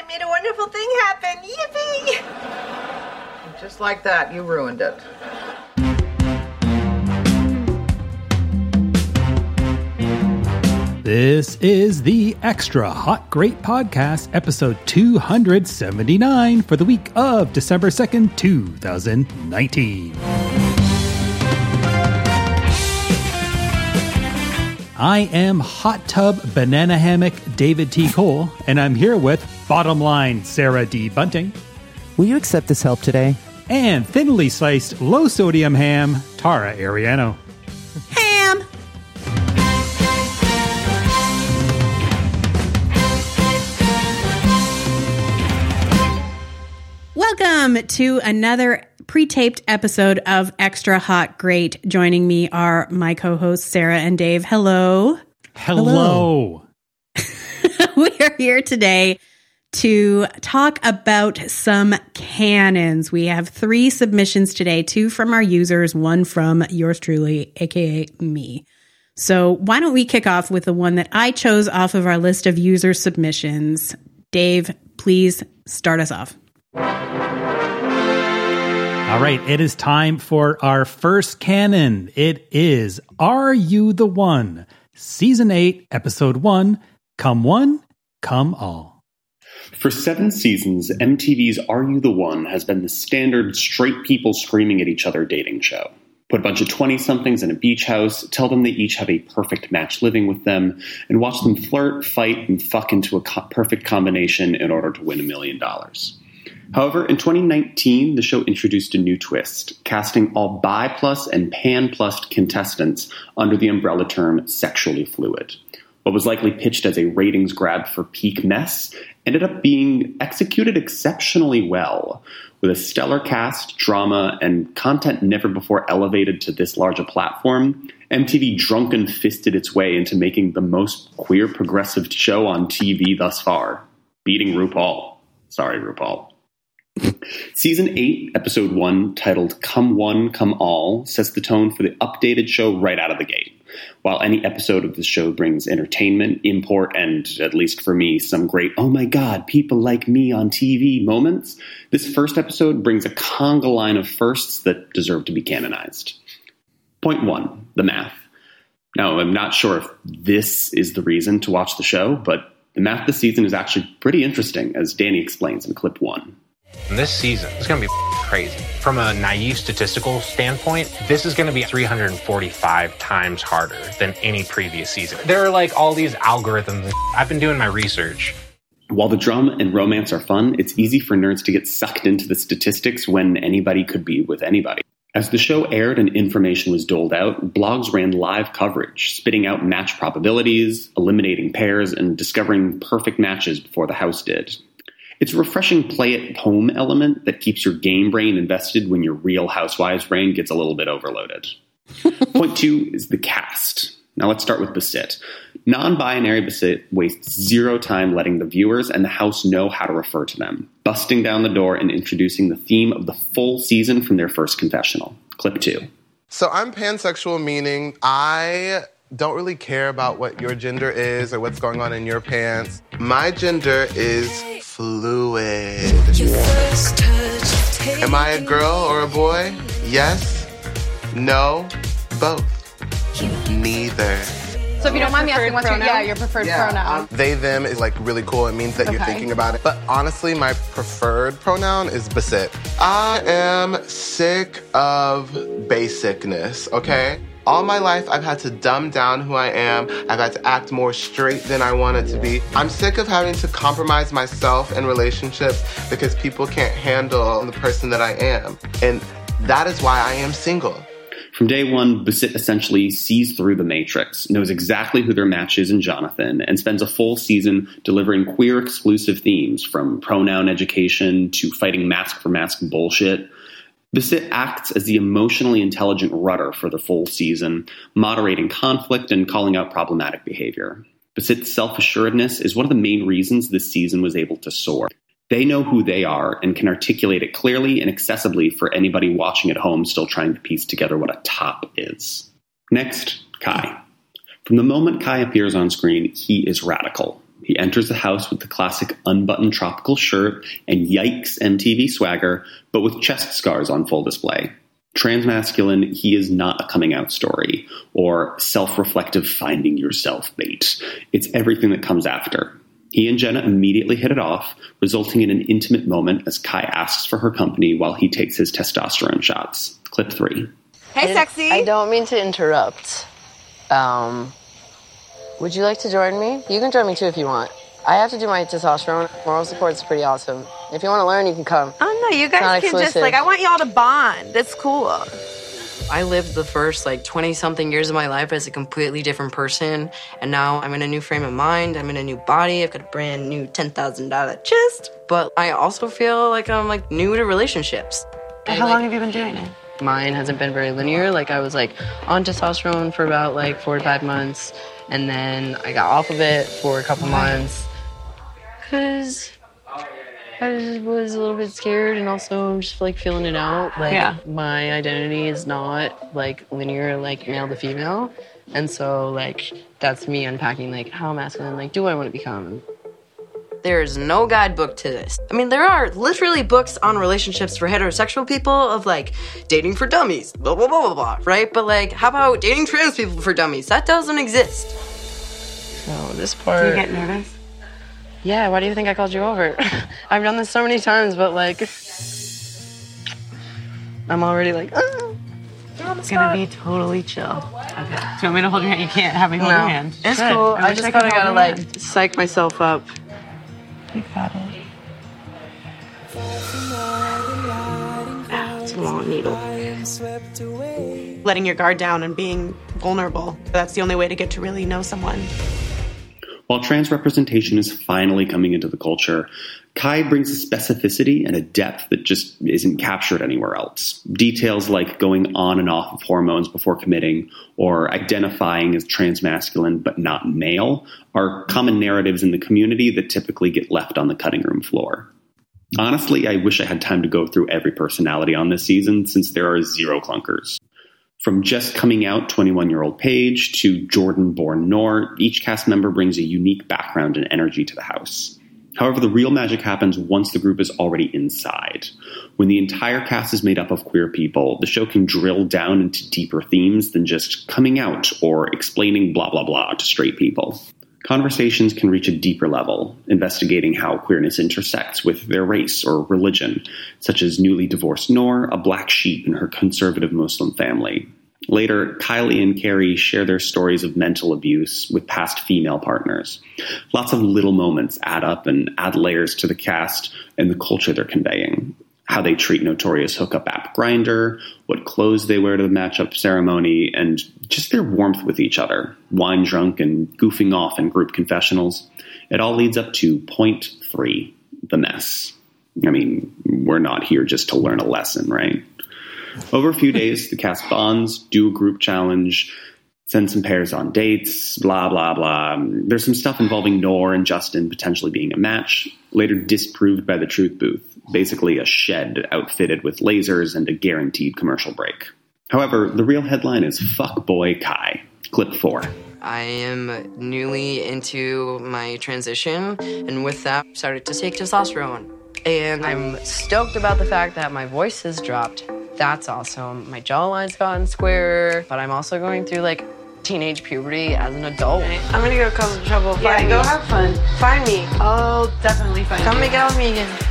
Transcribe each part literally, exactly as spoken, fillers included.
made a wonderful thing happen. Yippee! Just like that, you ruined it. This is the Extra Hot Great Podcast, episode two hundred seventy-nine for the week of December second, two thousand nineteen. I am Hot Tub Banana Hammock David T. Cole, and I'm here with Bottom Line Sarah D. Bunting. Will you accept this help today? And thinly sliced low-sodium ham, Tara Ariano. Ham! Welcome to another pre-taped episode of Extra Hot Great. Joining me are my co-hosts Sarah and Dave. Hello. Hello. Hello. We are here today to talk about some canons. We have three submissions today, two from our users, one from yours truly, aka me. So why don't we kick off with the one that I chose off of our list of user submissions. Dave, please start us off. All right, it is time for our first canon. It is Are You the One? Season eight, Episode one, Come One, Come All. For seven seasons, M T V's Are You the One has been the standard straight people screaming at each other dating show. Put a bunch of twenty-somethings in a beach house, tell them they each have a perfect match living with them, and watch them flirt, fight, and fuck into a co- perfect combination in order to win a million dollars. However, in twenty nineteen, the show introduced a new twist, casting all bi-plus and pan-plus contestants under the umbrella term sexually fluid. What was likely pitched as a ratings grab for peak mess ended up being executed exceptionally well. With a stellar cast, drama, and content never before elevated to this large a platform, M T V drunken fisted its way into making the most queer progressive show on T V thus far, beating RuPaul. Sorry, RuPaul. Season eight, Episode one, titled Come One, Come All, sets the tone for the updated show right out of the gate. While any episode of the show brings entertainment, import, and, at least for me, some great, oh my god, people like me on T V moments, this first episode brings a conga line of firsts that deserve to be canonized. Point one, the math. Now, I'm not sure if this is the reason to watch the show, but the math this season is actually pretty interesting, as Danny explains in clip one. This season is going to be crazy. From a naive statistical standpoint, this is going to be three hundred forty-five times harder than any previous season. There are like all these algorithms. I've been doing my research. While the drama and romance are fun, it's easy for nerds to get sucked into the statistics when anybody could be with anybody. As the show aired and information was doled out, blogs ran live coverage, spitting out match probabilities, eliminating pairs, and discovering perfect matches before the house did. It's a refreshing play-at-home element that keeps your game brain invested when your Real Housewives brain gets a little bit overloaded. Point two is the cast. Now let's start with Basit. Non-binary Basit wastes zero time letting the viewers and the house know how to refer to them, busting down the door and introducing the theme of the full season from their first confessional. Clip two. So I'm pansexual, meaning I don't really care about what your gender is or what's going on in your pants. My gender is fluid. Am I a girl or a boy? Yes. No. Both. Neither. So if you don't mind me asking, what's your, yeah, your preferred yeah, pronoun? Um, they, them is like really cool. It means that okay. You're thinking about it. But honestly, my preferred pronoun is Basit. I am sick of basicness, okay? All my life, I've had to dumb down who I am. I've had to act more straight than I wanted to be. I'm sick of having to compromise myself in relationships because people can't handle the person that I am. And that is why I am single. From day one, Basit essentially sees through the Matrix, knows exactly who their match is in Jonathan, and spends a full season delivering queer-exclusive themes, from pronoun education to fighting mask-for-mask bullshit. Basit acts as the emotionally intelligent rudder for the full season, moderating conflict and calling out problematic behavior. Basit's self-assuredness is one of the main reasons this season was able to soar. They know who they are and can articulate it clearly and accessibly for anybody watching at home still trying to piece together what a top is. Next, Kai. From the moment Kai appears on screen, he is radical. He enters the house with the classic unbuttoned tropical shirt and yikes M T V swagger, but with chest scars on full display. Transmasculine, he is not a coming out story or self-reflective finding yourself bait. It's everything that comes after. He and Jenna immediately hit it off, resulting in an intimate moment as Kai asks for her company while he takes his testosterone shots. Clip three. Hey, I, sexy. I don't mean to interrupt. Um, would you like to join me? You can join me too if you want. I have to do my testosterone. Moral support is pretty awesome. If you want to learn, you can come. Oh, no, you guys can just, like, I want y'all to bond. That's cool. I lived the first, like, twenty-something years of my life as a completely different person, and now I'm in a new frame of mind, I'm in a new body, I've got a brand new ten thousand dollars chest, but I also feel like I'm, like, new to relationships. How like, long have you been doing it? Mine hasn't been very linear. Like, I was, like, on testosterone for about, like, four to five months, and then I got off of it for a couple months, because I just was a little bit scared, and also I'm just, like, feeling it out. Like, yeah. my identity is not, like, linear, like, male to female. And so, like, that's me unpacking, like, how masculine, like, do I want to become? There's no guidebook to this. I mean, there are literally books on relationships for heterosexual people of, like, dating for dummies, blah, blah, blah, blah, blah, right? But, like, how about dating trans people for dummies? That doesn't exist. So, this part... Do you get nervous? Yeah, why do you think I called you over? I've done this so many times, but, like, I'm already like, oh. It's gonna be totally chill. Okay. Do you want me to hold your hand? You can't have me hold no, your hand. It's Good. cool. I, I just kind of gotta, like, hand. psych myself up. You got it. It's a long needle. Letting your guard down and being vulnerable. That's the only way to get to really know someone. While trans representation is finally coming into the culture, Kai brings a specificity and a depth that just isn't captured anywhere else. Details like going on and off of hormones before committing or identifying as transmasculine but not male are common narratives in the community that typically get left on the cutting room floor. Honestly, I wish I had time to go through every personality on this season since there are zero clunkers. From just coming out twenty-one-year-old Paige to Jordan-born Noor, each cast member brings a unique background and energy to the house. However, the real magic happens once the group is already inside. When the entire cast is made up of queer people, the show can drill down into deeper themes than just coming out or explaining blah blah blah to straight people. Conversations can reach a deeper level, investigating how queerness intersects with their race or religion, such as newly divorced Noor, a black sheep in her conservative Muslim family. Later, Kylie and Carrie share their stories of mental abuse with past female partners. Lots of little moments add up and add layers to the cast and the culture they're conveying. How they treat notorious hookup app Grindr, what clothes they wear to the matchup ceremony, and just their warmth with each other, wine drunk and goofing off in group confessionals. It all leads up to point three, the mess. I mean, we're not here just to learn a lesson, right? Over a few days, the cast bonds, do a group challenge, send some pairs on dates, blah, blah, blah. There's some stuff involving Noor and Justin potentially being a match, later disproved by the Truth Booth, basically a shed outfitted with lasers and a guaranteed commercial break. However, the real headline is Fuck Boy Kai. Clip four. I am newly into my transition, and with that, I started to take testosterone. And I'm stoked about the fact that my voice has dropped. That's awesome. My jawline's gotten squarer, but I'm also going through, like, teenage puberty as an adult. I'm gonna go cause trouble. Yeah, Find go me. have fun. Find me. I'll definitely find Come you. make out with me again.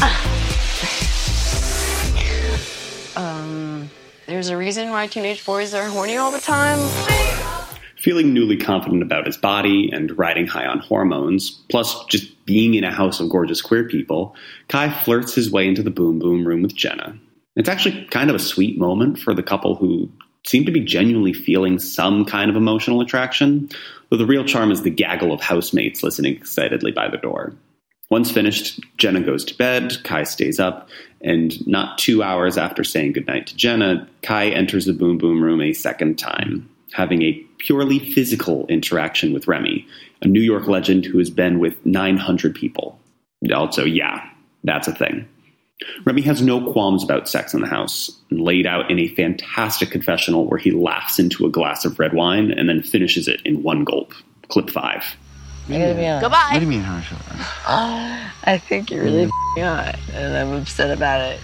um, there's a reason why teenage boys are horny all the time. Feeling newly confident about his body and riding high on hormones, plus just being in a house of gorgeous queer people, Kai flirts his way into the boom boom room with Jenna. It's actually kind of a sweet moment for the couple who seem to be genuinely feeling some kind of emotional attraction, though the real charm is the gaggle of housemates listening excitedly by the door. Once finished, Jenna goes to bed, Kai stays up, and not two hours after saying goodnight to Jenna, Kai enters the boom boom room a second time, having a purely physical interaction with Remy, a New York legend who has been with nine hundred people. Also, yeah, that's a thing. Remy has no qualms about sex in the house, laid out in a fantastic confessional where he laughs into a glass of red wine and then finishes it in one gulp. Clip five. I gotta be honest. Goodbye. What do you mean, how short? I think you're really f***ing hot, and I'm upset about it.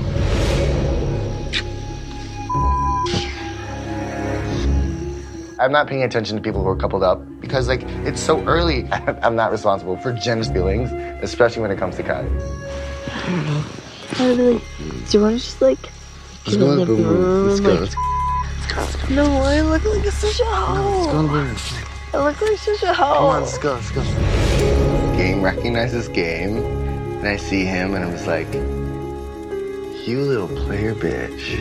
I'm not paying attention to people who are coupled up because, like, it's so early. I'm not responsible for Jen's feelings, especially when it comes to Kai. I don't know. I don't know. Do you want to just, like, Let's go in the room. Let's go. Like, Let's go. Let's go. No, I look like such a hoe. No, let's go in the room. I look like such a hoe. Come on, let's go. Let's go. Game recognizes game, and I see him, and I'm just like, you little player bitch.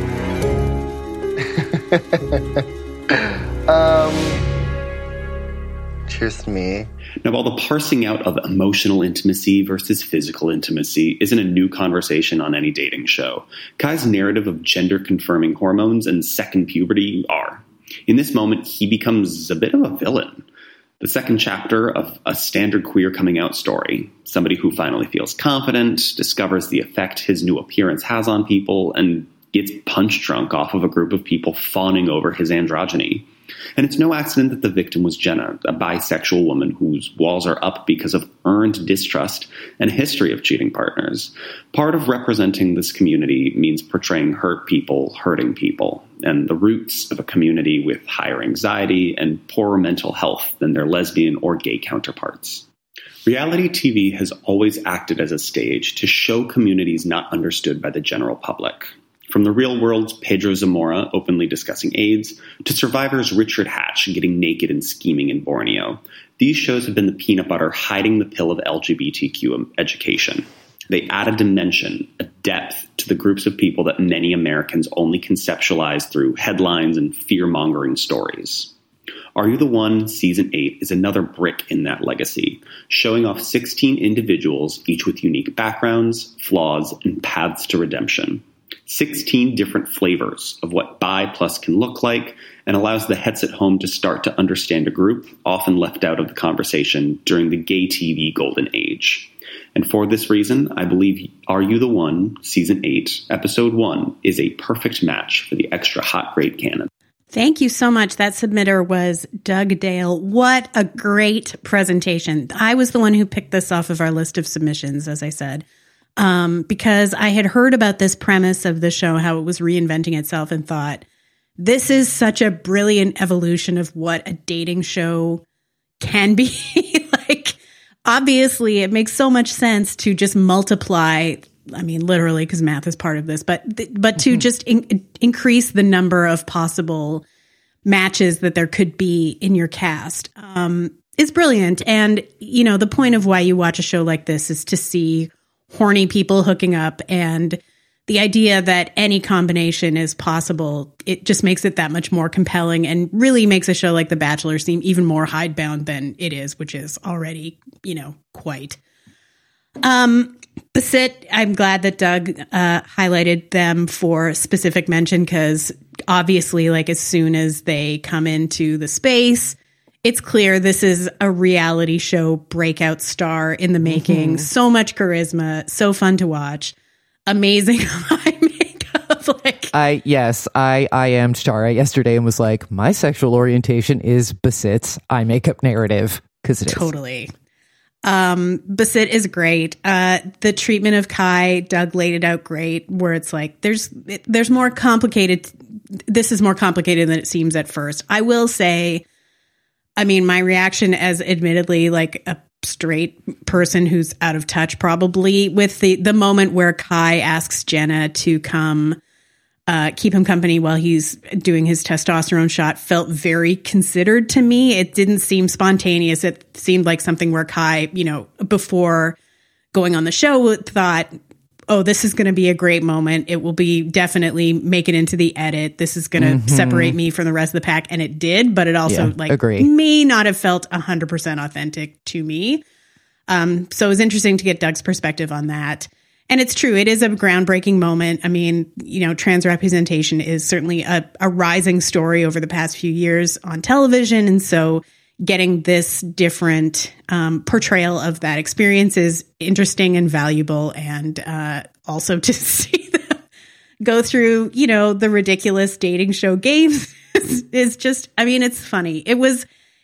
um, cheers to me. Now, while the parsing out of emotional intimacy versus physical intimacy isn't a new conversation on any dating show, Kai's narrative of gender-confirming hormones and second puberty are. In this moment, he becomes a bit of a villain. The second chapter of a standard queer coming out story. Somebody who finally feels confident, discovers the effect his new appearance has on people, and gets punch drunk off of a group of people fawning over his androgyny. And it's no accident that the victim was Jenna, a bisexual woman whose walls are up because of earned distrust and a history of cheating partners. Part of representing this community means portraying hurt people, hurting people, and the roots of a community with higher anxiety and poorer mental health than their lesbian or gay counterparts. Reality T V has always acted as a stage to show communities not understood by the general public. From The Real World's Pedro Zamora openly discussing AIDS, to Survivor's Richard Hatch getting naked and scheming in Borneo, these shows have been the peanut butter hiding the pill of L G B T Q education. They add a dimension, a depth to the groups of people that many Americans only conceptualize through headlines and fear-mongering stories. Are You the One? Season eight is another brick in that legacy, showing off sixteen individuals, each with unique backgrounds, flaws, and paths to redemption. sixteen different flavors of what bi plus can look like, and allows the heads at home to start to understand a group often left out of the conversation during the gay T V golden age. And for this reason, I believe Are You the One? Season eight, Episode one is a perfect match for the extra hot great canon. Thank you so much. That submitter was Doug Dale. What a great presentation. I was the one who picked this off of our list of submissions, as I said. Um, because I had heard about this premise of the show, how it was reinventing itself, and thought, this is such a brilliant evolution of what a dating show can be. Like, obviously, it makes so much sense to just multiply, I mean, literally, because math is part of this, but but to mm-hmm. just in, increase the number of possible matches that there could be in your cast. Um, is brilliant. And, you know, the point of why you watch a show like this is to see horny people hooking up, and the idea that any combination is possible, it just makes it that much more compelling and really makes a show like The Bachelor seem even more hidebound than it is, which is already, you know, quite. Um, Basit, I'm glad that Doug uh, highlighted them for specific mention, because obviously, like, as soon as they come into the space, it's clear this is a reality show breakout star in the making. Mm-hmm. So much charisma, so fun to watch, amazing eye makeup. Like, I yes, I I am Shara yesterday and was like, my sexual orientation is Basit's eye makeup narrative, because it is totally. Um, Basit is great. Uh, the treatment of Kai, Doug laid it out great, where it's like there's it, there's more complicated. This is more complicated than it seems at first. I will say. I mean, my reaction as admittedly like a straight person who's out of touch probably with the, the moment where Kai asks Jenna to come uh, keep him company while he's doing his testosterone shot felt very considered to me. It didn't seem spontaneous. It seemed like something where Kai, you know, before going on the show thought, oh, this is going to be a great moment. It will be definitely make it into the edit. This is going to mm-hmm. separate me from the rest of the pack. And it did, but it also yeah, like agree. may not have felt one hundred percent authentic to me. Um, so it was interesting to get Doug's perspective on that. And it's true. It is a groundbreaking moment. I mean, you know, trans representation is certainly a, a rising story over the past few years on television. And so getting this different um, portrayal of that experience is interesting and valuable. And uh, also to see them go through, you know, the ridiculous dating show games is, is just, I mean, it's funny. It was,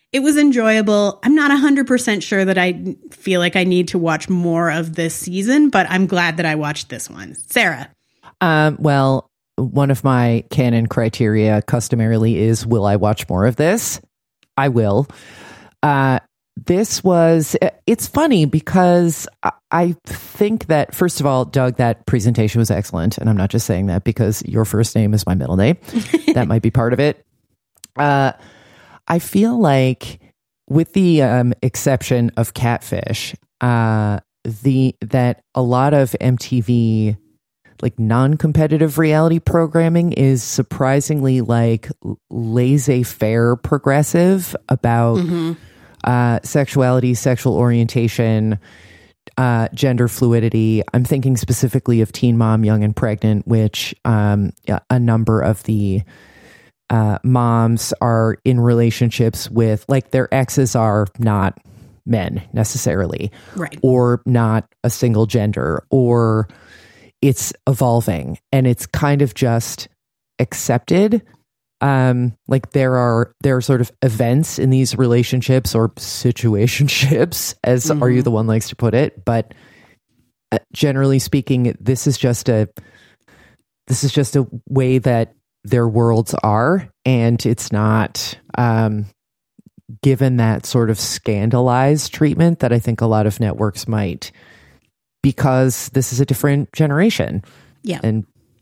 It was enjoyable. I'm not one hundred percent sure that I feel like I need to watch more of this season, but I'm glad that I watched this one. Sarah. Um, well, one of my canon criteria customarily is, will I watch more of this? I will. Uh, this was, it's funny because I think that, first of all, Doug, that presentation was excellent. And I'm not just saying that because your first name is my middle name. That might be part of it. Uh, I feel like, with the um, exception of Catfish, uh, the that a lot of M T V like non-competitive reality programming is surprisingly like laissez-faire progressive about mm-hmm. uh, sexuality, sexual orientation, uh, gender fluidity. I'm thinking specifically of Teen Mom, Young and Pregnant, which um, a number of the Uh, moms are in relationships with, like, their exes are not men necessarily, right? Or not a single gender, or it's evolving and it's kind of just accepted. Um, like there are there are sort of events in these relationships or situationships, as mm-hmm. Are You the One likes to put it. But uh, generally speaking, this is just a this is just a way that their worlds are, and it's not um, given that sort of scandalized treatment that I think a lot of networks might, because this is a different generation. Yeah. And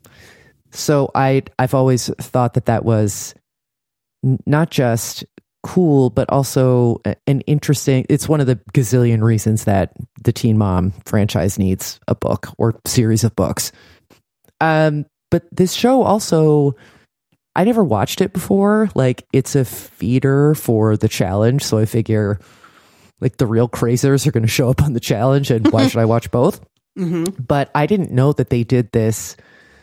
so I, I've always thought that that was n- not just cool, but also an interesting, it's one of the gazillion reasons that the Teen Mom franchise needs a book or series of books. Um, but this show also, I never watched it before. Like, it's a feeder for the challenge. So I figure like the real crazers are going to show up on the challenge, and why should I watch both? Mm-hmm. But I didn't know that they did this,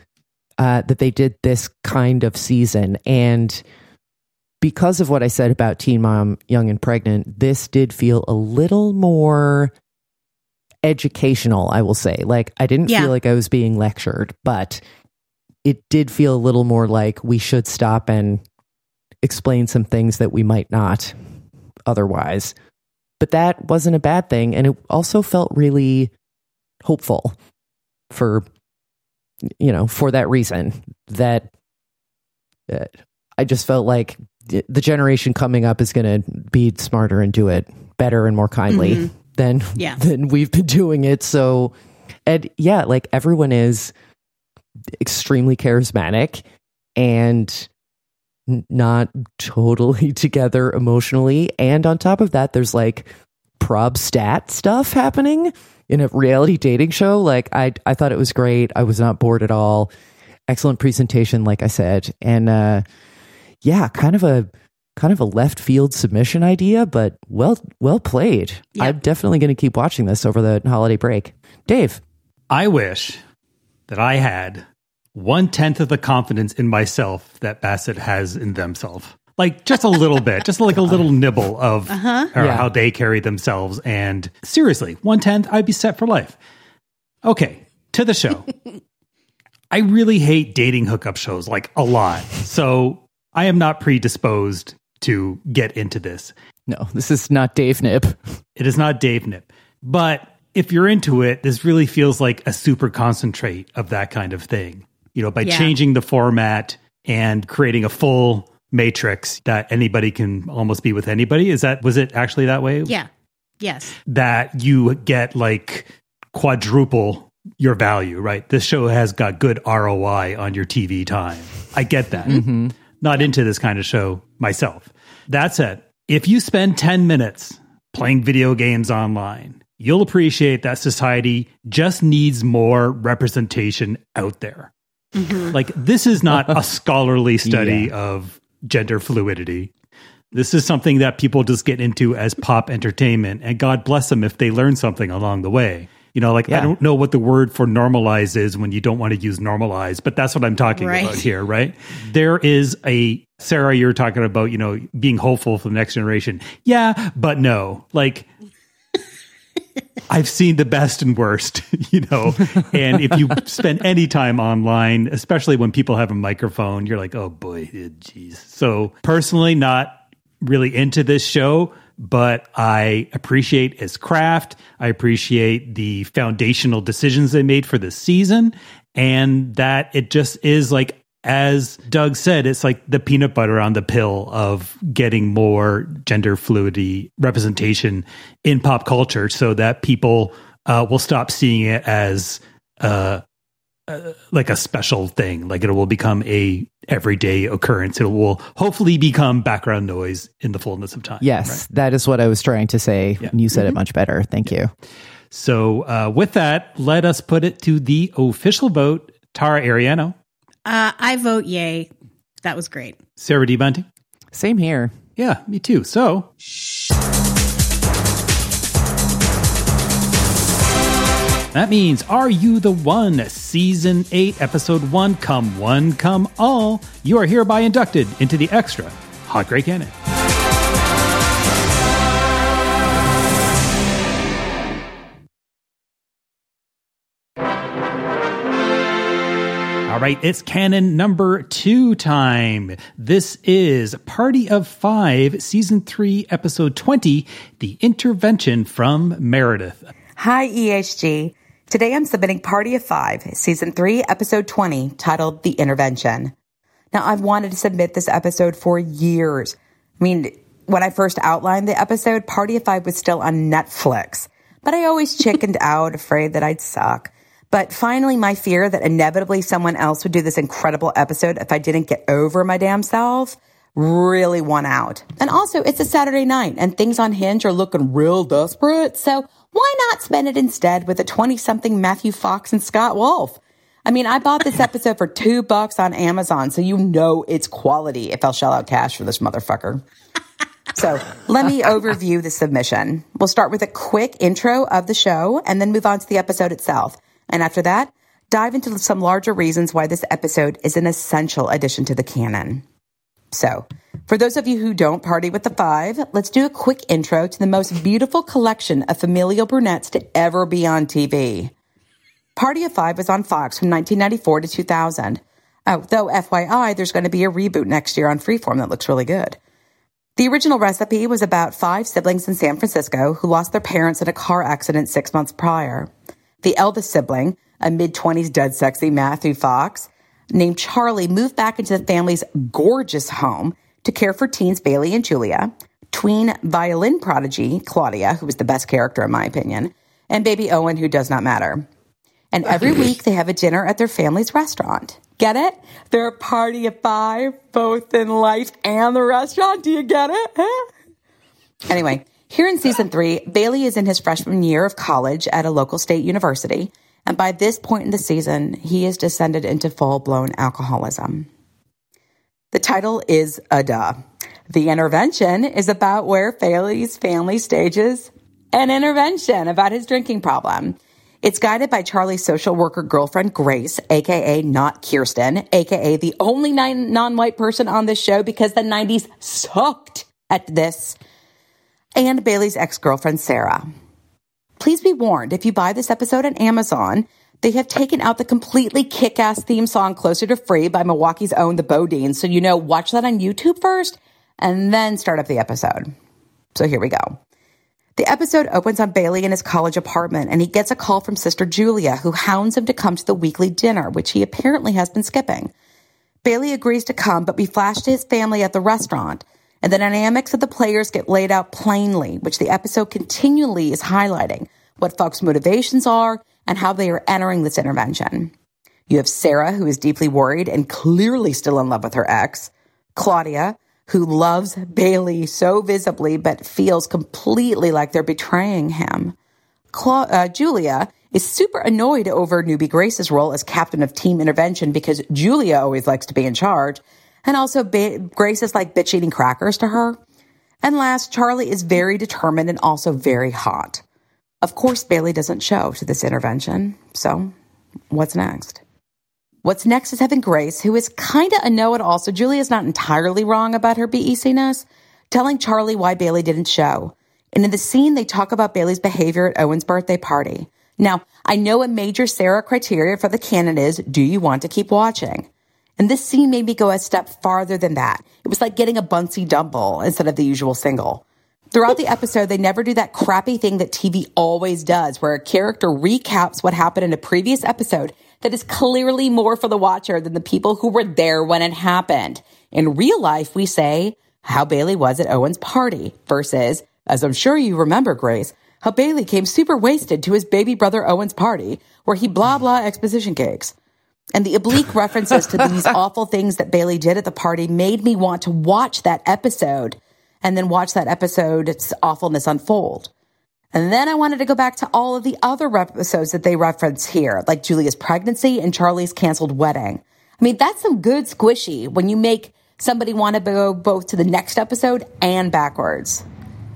uh, that they did this kind of season. And because of what I said about Teen Mom, Young and Pregnant, this did feel a little more educational, I will say. Like, I didn't yeah. feel like I was being lectured, but it did feel a little more like we should stop and explain some things that we might not otherwise. But that wasn't a bad thing. And it also felt really hopeful for, you know, for that reason, that uh, I just felt like the generation coming up is going to be smarter and do it better and more kindly mm-hmm. than, yeah. than we've been doing it. So, and yeah, like everyone is extremely charismatic and not totally together emotionally, and on top of that there's like prob stat stuff happening in a reality dating show. Like I I thought it was great. I was not bored at all. Excellent presentation, like I said. And uh yeah, kind of a kind of a left field submission idea, but well well played. Yep. I'm definitely going to keep watching this over the holiday break. Dave, I wish that I had one tenth of the confidence in myself that Bassett has in themselves. Like just a little bit, just like a little nibble of uh-huh. or yeah. how they carry themselves. And seriously, one tenth, I'd be set for life. Okay, to the show. I really hate dating hookup shows, like a lot. So I am not predisposed to get into this. No, this is not Dave Nip. It is not Dave Nip. But if you're into it, this really feels like a super concentrate of that kind of thing. You know, by yeah. changing the format and creating a full matrix that anybody can almost be with anybody. Is that, was it actually that way? Yeah. Yes. That you get like quadruple your value, right? This show has got good R O I on your T V time. I get that. Mm-hmm. Not into this kind of show myself. That said, if you spend ten minutes playing video games online, you'll appreciate that society just needs more representation out there. Mm-hmm. Like, this is not a scholarly study yeah. of gender fluidity. This is something that people just get into as pop entertainment, and God bless them if they learn something along the way. You know, like, yeah. I don't know what the word for normalize is when you don't want to use normalize, but that's what I'm talking right. about here, right? There is a, Sarah, you're talking about, you know, being hopeful for the next generation. Yeah, but no. Like, I've seen the best and worst, you know, and if you spend any time online, especially when people have a microphone, you're like, oh boy, geez. So personally, not really into this show, but I appreciate its craft. I appreciate the foundational decisions they made for this season, and that it just is like, as Doug said, it's like the peanut butter on the pill of getting more gender fluidity representation in pop culture so that people uh, will stop seeing it as uh, uh, like a special thing. Like it will become a everyday occurrence. It will hopefully become background noise in the fullness of time. Yes, right? That is what I was trying to say. Yeah. You said mm-hmm. it much better. Thank yeah. you. So uh, with that, let us put it to the official vote. Tara Ariano. Uh, I vote yay. That was great. Sarah D. Bunting? Same here. Yeah, me too. So, that means Are You the One? Season eight, Episode one, Come One, Come All. You are hereby inducted into the extra Hot Grey Canon. All right, it's canon number two time. This is Party of Five, Season three, Episode twenty, The Intervention from Meredith. Hi, E H G. Today I'm submitting Party of Five, Season three, Episode twenty, titled The Intervention. Now, I've wanted to submit this episode for years. I mean, when I first outlined the episode, Party of Five was still on Netflix. But I always chickened out, afraid that I'd suck. But finally, my fear that inevitably someone else would do this incredible episode if I didn't get over my damn self really won out. And also, it's a Saturday night, and things on Hinge are looking real desperate, so why not spend it instead with a twenty-something Matthew Fox and Scott Wolf? I mean, I bought this episode for two bucks on Amazon, so you know it's quality if I'll shell out cash for this motherfucker. So let me overview the submission. We'll start with a quick intro of the show, and then move on to the episode itself. And after that, dive into some larger reasons why this episode is an essential addition to the canon. So, for those of you who don't party with the five, let's do a quick intro to the most beautiful collection of familial brunettes to ever be on T V. Party of Five was on Fox from nineteen ninety-four to two thousand. Oh, though F Y I, there's going to be a reboot next year on Freeform that looks really good. The original recipe was about five siblings in San Francisco who lost their parents in a car accident six months prior. The eldest sibling, a mid-twenties dead sexy Matthew Fox, named Charlie, moved back into the family's gorgeous home to care for teens Bailey and Julia, tween violin prodigy Claudia, who was the best character in my opinion, and baby Owen, who does not matter. And every week they have a dinner at their family's restaurant. Get it? They're a party of five, both in life and the restaurant. Do you get it? Huh? Anyway, here in season three, Bailey is in his freshman year of college at a local state university, and by this point in the season, he has descended into full-blown alcoholism. The title is a duh. The Intervention is about where Bailey's family stages an intervention about his drinking problem. It's guided by Charlie's social worker girlfriend, Grace, a k a not Kirsten, a k a the only non-white person on this show because the nineties sucked at this, and Bailey's ex-girlfriend, Sarah. Please be warned, if you buy this episode on Amazon, they have taken out the completely kick-ass theme song Closer to Free by Milwaukee's own The Bodines, so you know, watch that on YouTube first, and then start up the episode. So here we go. The episode opens on Bailey in his college apartment, and he gets a call from Sister Julia, who hounds him to come to the weekly dinner, which he apparently has been skipping. Bailey agrees to come, but we flash to his family at the restaurant, and the dynamics of the players get laid out plainly, which the episode continually is highlighting, what folks' motivations are, and how they are entering this intervention. You have Sarah, who is deeply worried and clearly still in love with her ex, Claudia, who loves Bailey so visibly but feels completely like they're betraying him. Cla- uh, Julia is super annoyed over newbie Grace's role as captain of team intervention because Julia always likes to be in charge, and also ba- Grace is like bitch eating crackers to her. And last, Charlie is very determined and also very hot. Of course, Bailey doesn't show to this intervention, so what's next? What's next is having Grace, who is kind of a know-it-all, so Julia's not entirely wrong about her B E C-ness, telling Charlie why Bailey didn't show. And in the scene, they talk about Bailey's behavior at Owen's birthday party. Now, I know a major Sarah criteria for the canon is, do you want to keep watching? And this scene made me go a step farther than that. It was like getting a Bunsey double instead of the usual single. Throughout the episode, they never do that crappy thing that T V always does, where a character recaps what happened in a previous episode that is clearly more for the watcher than the people who were there when it happened. In real life, we say how Bailey was at Owen's party versus, as I'm sure you remember, Grace, how Bailey came super wasted to his baby brother Owen's party, where he blah blah exposition cakes. And the oblique references to these awful things that Bailey did at the party made me want to watch that episode and then watch that episode's awfulness unfold. And then I wanted to go back to all of the other episodes that they reference here, like Julia's pregnancy and Charlie's canceled wedding. I mean, that's some good squishy when you make somebody want to go both to the next episode and backwards.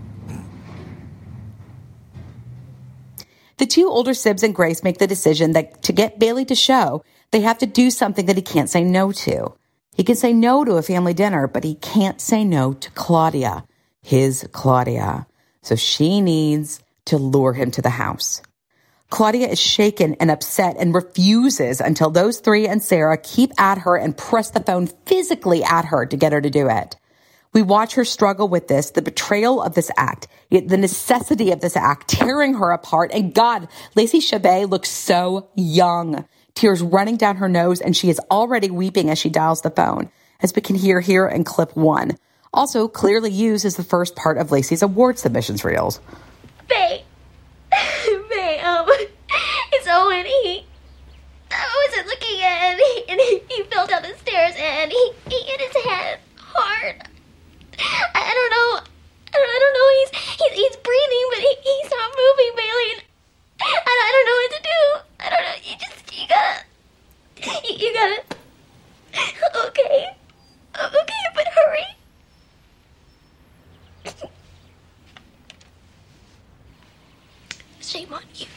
The two older Sibs and Grace make the decision that to get Bailey to show, they have to do something that he can't say no to. He can say no to a family dinner, but he can't say no to Claudia, his Claudia. So she needs to lure him to the house. Claudia is shaken and upset and refuses until those three and Sarah keep at her and press the phone physically at her to get her to do it. We watch her struggle with this, the betrayal of this act, the necessity of this act, tearing her apart. And God, Lacey Chabert looks so young. Tears running down her nose, and she is already weeping as she dials the phone, as we can hear here in clip one. Also clearly used as the first part of Lacey's award submissions reels. Bae. Bae, um, it's Owen. He, I wasn't looking at him, and he, and he, he fell down the stairs, and he, he hit his head hard. I, I don't know. I don't, I don't know. He's, he's, he's breathing, but he, he's not moving, Bailey. And I, I don't know what to do. I don't know. You just, you gotta, you, you gotta, okay. Okay, but hurry. Shame on you.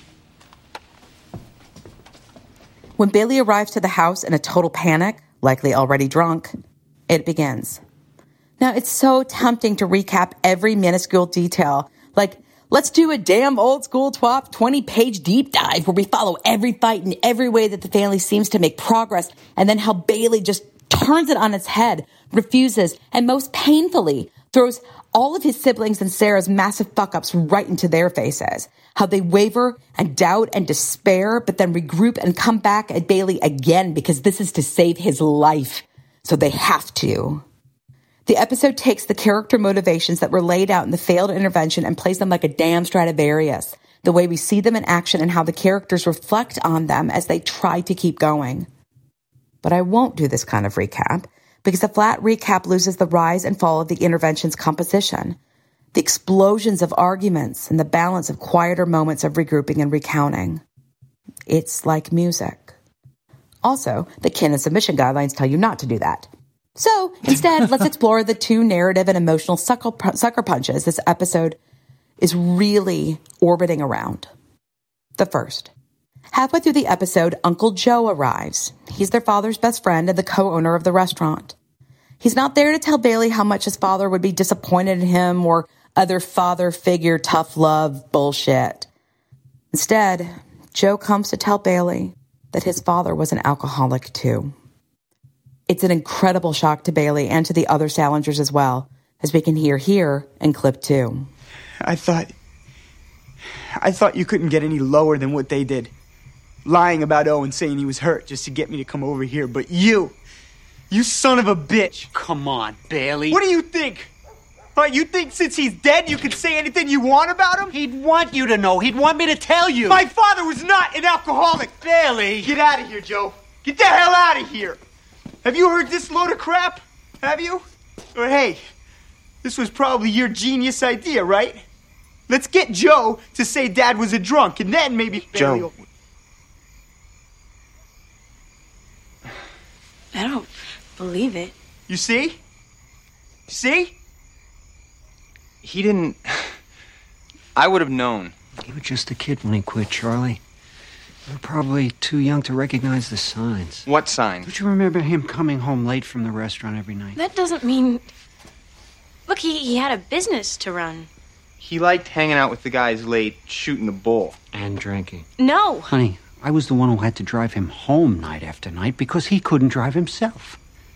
When Bailey arrives to the house in a total panic, likely already drunk, it begins. Now, it's so tempting to recap every minuscule detail, like, let's do a damn old school twelve, twenty-page deep dive where we follow every fight in every way that the family seems to make progress, and then how Bailey just turns it on its head, refuses, and most painfully throws all of his siblings and Sarah's massive fuck-ups right into their faces. How they waver and doubt and despair, but then regroup and come back at Bailey again because this is to save his life. So they have to. The episode takes the character motivations that were laid out in the failed intervention and plays them like a damn Stradivarius, the way we see them in action and how the characters reflect on them as they try to keep going. But I won't do this kind of recap, because a flat recap loses the rise and fall of the intervention's composition, the explosions of arguments, and the balance of quieter moments of regrouping and recounting. It's like music. Also, the canon submission guidelines tell you not to do that. So, instead, let's explore the two narrative and emotional sucker, sucker punches this episode is really orbiting around. The first. Halfway through the episode, Uncle Joe arrives. He's their father's best friend and the co-owner of the restaurant. He's not there to tell Bailey how much his father would be disappointed in him or other father figure tough love bullshit. Instead, Joe comes to tell Bailey that his father was an alcoholic too. It's an incredible shock to Bailey and to the other Salingers as well, as we can hear here in clip two. I thought... I thought you couldn't get any lower than what they did. Lying about Owen saying he was hurt just to get me to come over here. But you... You son of a bitch. Come on, Bailey. What do you think? What, you think since he's dead you can say anything you want about him? He'd want you to know. He'd want me to tell you. My father was not an alcoholic. Bailey. Get out of here, Joe. Get the hell out of here. Have you heard this load of crap? Have you? Or hey, this was probably your genius idea, right? Let's get Joe to say Dad was a drunk, and then maybe... Joe. Bailey will... I don't believe it. You see? See? He didn't... I would have known. He was just a kid when he quit, Charlie. You were probably too young to recognize the signs. What signs? Don't you remember him coming home late from the restaurant every night? That doesn't mean... Look, he, he had a business to run. He liked hanging out with the guys late, shooting the bull. And drinking. No. Honey, I was the one who had to drive him home night after night because he couldn't drive himself.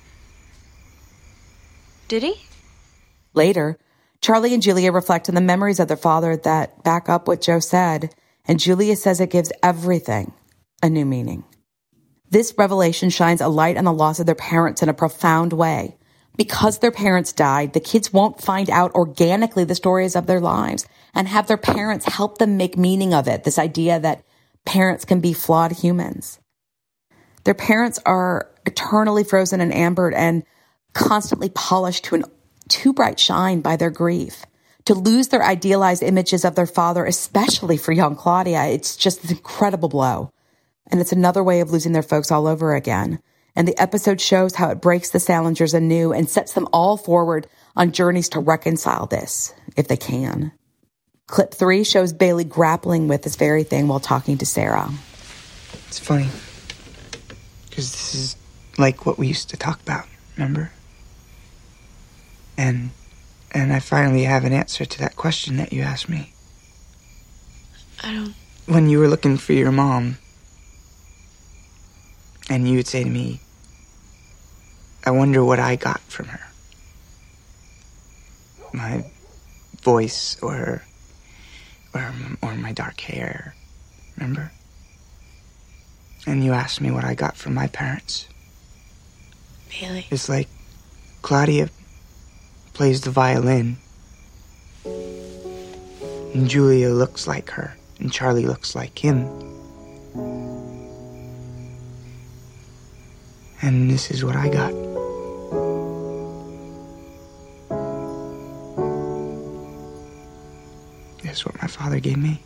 Did he? Later, Charlie and Julia reflect on the memories of their father that back up what Joe said, and Julia says it gives everything a new meaning. This revelation shines a light on the loss of their parents in a profound way. Because their parents died, the kids won't find out organically the stories of their lives and have their parents help them make meaning of it, this idea that parents can be flawed humans. Their parents are eternally frozen and ambered and constantly polished to an too bright shine by their grief. To lose their idealized images of their father, especially for young Claudia, it's just an incredible blow. And it's another way of losing their folks all over again. And the episode shows how it breaks the Salingers anew and sets them all forward on journeys to reconcile this, if they can. Clip three shows Bailey grappling with this very thing while talking to Sarah. It's funny, because this is like what we used to talk about, remember? And and I finally have an answer to that question that you asked me. I don't... When you were looking for your mom, and you would say to me, I wonder what I got from her. My voice or or or my dark hair, remember? And you asked me what I got from my parents. Bailey. It's like Claudia plays the violin, and Julia looks like her, and Charlie looks like him. And this is what I got. This is what my father gave me.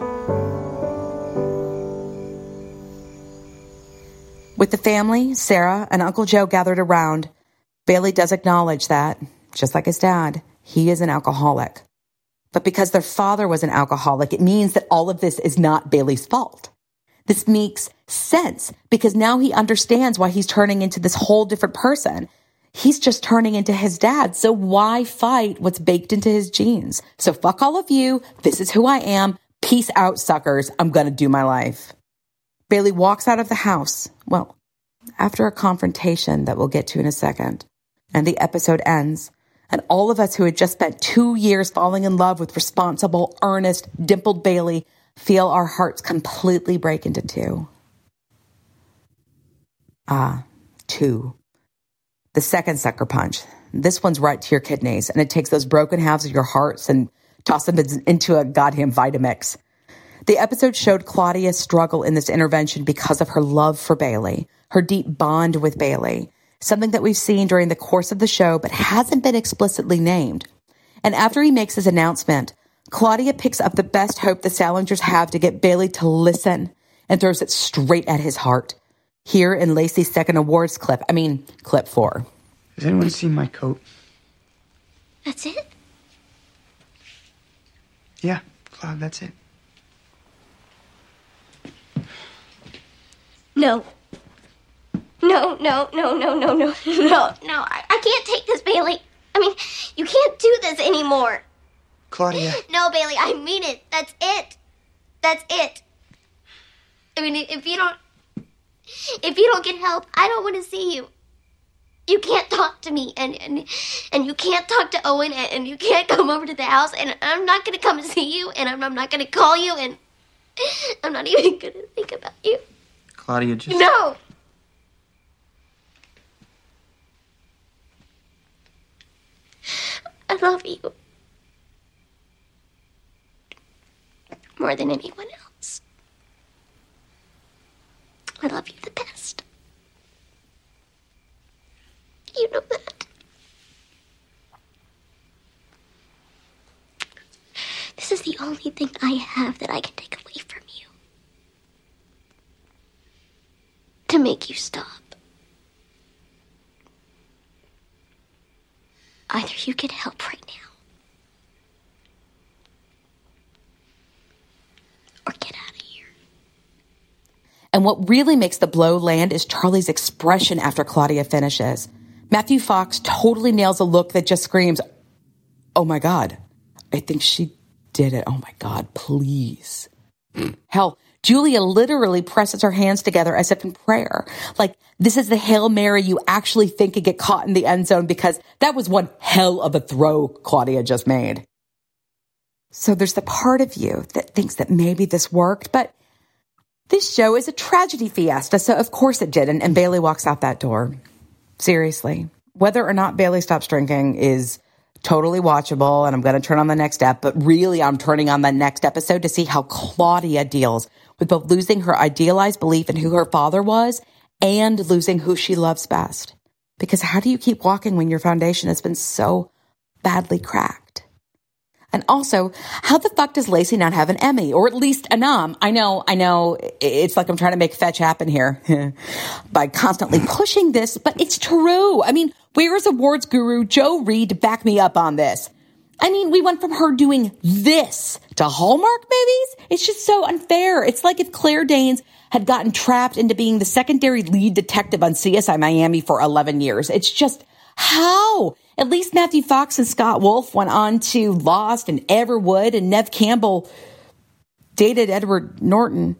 With the family, Sarah and Uncle Joe gathered around, Bailey does acknowledge that, just like his dad, he is an alcoholic. But because their father was an alcoholic, it means that all of this is not Bailey's fault. This makes sense because now he understands why he's turning into this whole different person. He's just turning into his dad. So why fight what's baked into his genes? So fuck all of you. This is who I am. Peace out, suckers. I'm going to do my life. Bailey walks out of the house. Well, after a confrontation that we'll get to in a second. And the episode ends. And all of us who had just spent two years falling in love with responsible, earnest, dimpled Bailey feel our hearts completely break into two. Ah, two. The second sucker punch. This one's right to your kidneys, and it takes those broken halves of your hearts and toss them into a goddamn Vitamix. The episode showed Claudia's struggle in this intervention because of her love for Bailey, her deep bond with Bailey, something that we've seen during the course of the show but hasn't been explicitly named. And after he makes his announcement, Claudia picks up the best hope the Salingers have to get Bailey to listen and throws it straight at his heart. Here in Lacey's second awards clip, I mean, clip four. Has anyone seen my coat? That's it? Yeah, Claude, that's it. No. No, no, no, no, no, no, no, no. I, I can't take this, Bailey. I mean, you can't do this anymore. Claudia. No, Bailey, I mean it. That's it. That's it. I mean, if you don't, if you don't get help, I don't want to see you. You can't talk to me, and and, and you can't talk to Owen, and, and you can't come over to the house, and I'm not going to come and see you, and I'm, I'm not going to call you, and I'm not even going to think about you. Claudia, just... No! I love you. More than anyone else. I love you the best. You know that. This is the only thing I have that I can take away from you. To make you stop. Either you get help right now, or get out of here. And what really makes the blow land is Charlie's expression after Claudia finishes. Matthew Fox totally nails a look that just screams, oh my God, I think she did it. Oh my God, please. Hell, Julia literally presses her hands together as if in prayer. Like, this is the Hail Mary you actually think could get caught in the end zone, because that was one hell of a throw Claudia just made. So there's the part of you that thinks that maybe this worked, but this show is a tragedy fiesta, so of course it didn't, and Bailey walks out that door. Seriously. Whether or not Bailey stops drinking is totally watchable, and I'm going to turn on the next ep, but really I'm turning on the next episode to see how Claudia deals with both losing her idealized belief in who her father was and losing who she loves best. Because how do you keep walking when your foundation has been so badly cracked? And also, how the fuck does Lacey not have an Emmy, or at least a nom? I know, I know, it's like I'm trying to make fetch happen here by constantly pushing this, but it's true. I mean, where is awards guru Joe Reed to back me up on this? I mean, we went from her doing this to Hallmark movies? It's just so unfair. It's like if Claire Danes had gotten trapped into being the secondary lead detective on C S I Miami for eleven years. It's just, how? At least Matthew Fox and Scott Wolf went on to Lost and Everwood, and Nev Campbell dated Edward Norton.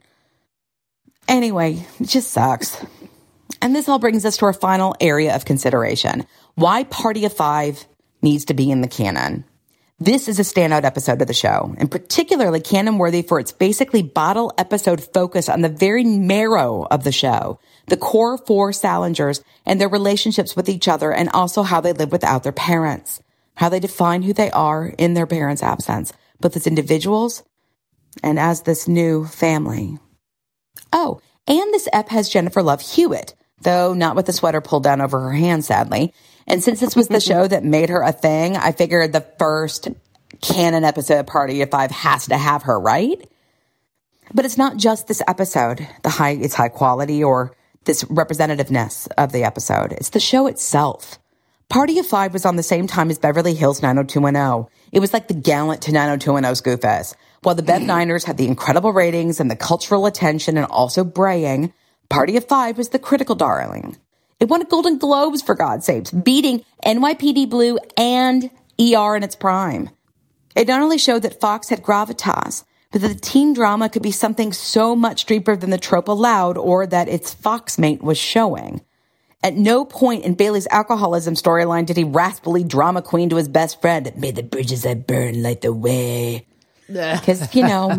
Anyway, it just sucks. And this all brings us to our final area of consideration. Why Party of Five needs to be in the canon. This is a standout episode of the show, and particularly canon-worthy for its basically bottle episode focus on the very marrow of the show, the core four Salingers and their relationships with each other, and also how they live without their parents, how they define who they are in their parents' absence, both as individuals and as this new family. Oh, and this ep has Jennifer Love Hewitt, though not with the sweater pulled down over her hand, sadly. And since this was the show that made her a thing, I figured the first canon episode of Party of Five has to have her, right? But it's not just this episode, the high, its high quality or this representativeness of the episode. It's the show itself. Party of Five was on the same time as Beverly Hills nine oh two one oh. It was like the gallant to nine oh two one oh's Goofus. While the Bev Niners had the incredible ratings and the cultural attention and also braying, Party of Five was the critical darling. It won a Golden Globes, for God's sakes, beating N Y P D Blue and E R in its prime. It not only showed that Fox had gravitas, but that the teen drama could be something so much deeper than the trope allowed or that its Fox mate was showing. At no point in Bailey's alcoholism storyline did he raspily drama queen to his best friend, "May the bridges I burn light the way." Because, you know,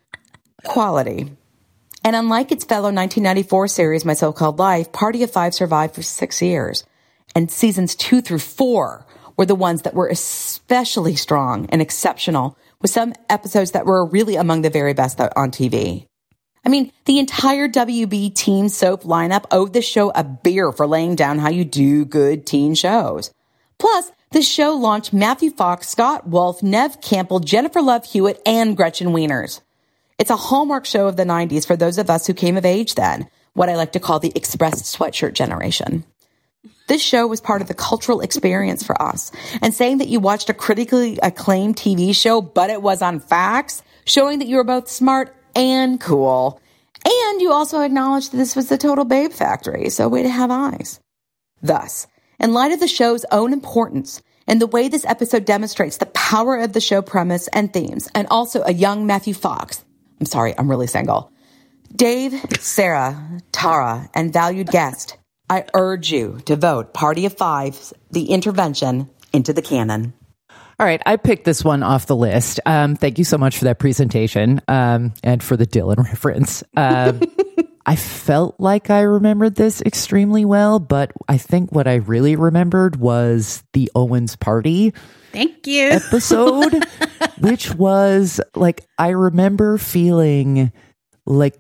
quality. And unlike its fellow nineteen ninety-four series, My So-Called Life, Party of Five survived for six years. And seasons two through four were the ones that were especially strong and exceptional, with some episodes that were really among the very best on T V. I mean, the entire W B teen soap lineup owed the show a beer for laying down how you do good teen shows. Plus, the show launched Matthew Fox, Scott Wolf, Nev Campbell, Jennifer Love Hewitt, and Gretchen Wieners. It's a hallmark show of the nineties for those of us who came of age then, what I like to call the expressed sweatshirt generation. This show was part of the cultural experience for us, and saying that you watched a critically acclaimed T V show, but it was on Fox, showing that you were both smart and cool. And you also acknowledged that this was the total babe factory, so way to have eyes. Thus, in light of the show's own importance, and the way this episode demonstrates the power of the show premise and themes, and also a young Matthew Fox, I'm sorry, I'm really single. Dave, Sarah, Tara, and valued guest, I urge you to vote Party of Five, The Intervention, into the canon. All right, I picked this one off the list. Um, thank you so much for that presentation um, and for the Dylan reference. Um, I felt like I remembered this extremely well, but I think what I really remembered was the Owens party. Thank you. Episode, which was like, I remember feeling like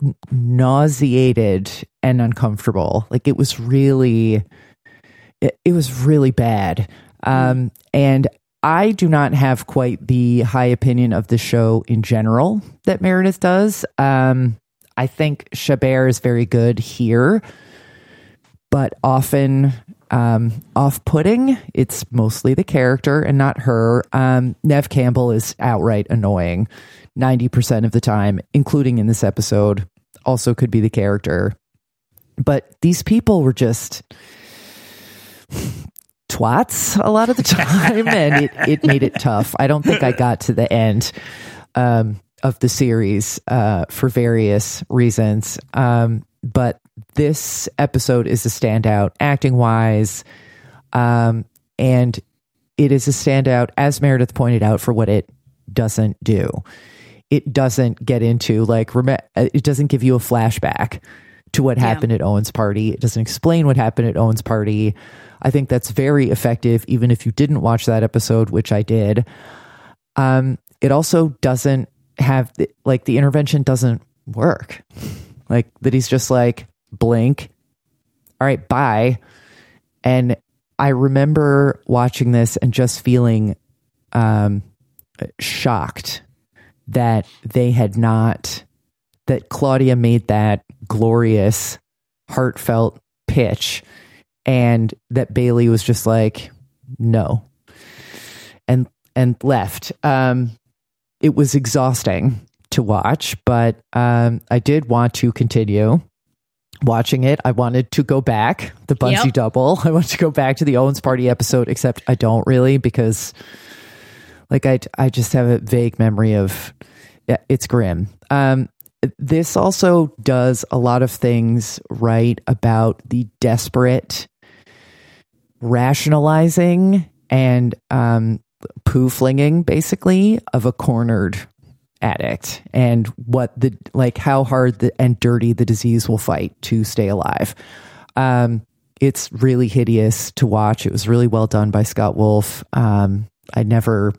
nauseated and uncomfortable. Like it was really, it, it was really bad. Um, and I do not have quite the high opinion of the show in general that Meredith does. Um, I think Chabert is very good here, but often um, off-putting. It's mostly the character and not her. Um, Nev Campbell is outright annoying ninety percent of the time, including in this episode. Also could be the character. But these people were just twats a lot of the time, and it, it made it tough. I don't think I got to the end. Um, of the series uh, for various reasons. Um, but this episode is a standout acting wise. Um, and it is a standout, as Meredith pointed out, for what it doesn't do. It doesn't get into like, rem- it doesn't give you a flashback to what happened yeah. at Owen's party. It doesn't explain what happened at Owen's party. I think that's very effective, even if you didn't watch that episode, which I did. Um, it also doesn't have, the, like, the intervention doesn't work. Like, that he's just like, blink, all right, bye. And I remember watching this and just feeling um, shocked that they had not, that Claudia made that glorious, heartfelt pitch, and that Bailey was just like, no, and and left. Um, it was exhausting to watch, but um, I did want to continue watching it. I wanted to go back, the Bunsey yep. double. I wanted to go back to the Owens party episode, except I don't really, because like I, I just have a vague memory of, yeah, it's grim. Um, this also does a lot of things right about the desperate rationalizing and um, poo flinging, basically, of a cornered addict, and what the like how hard the, and dirty the disease will fight to stay alive. Um, it's really hideous to watch. It was really well done by Scott Wolf. Um, I never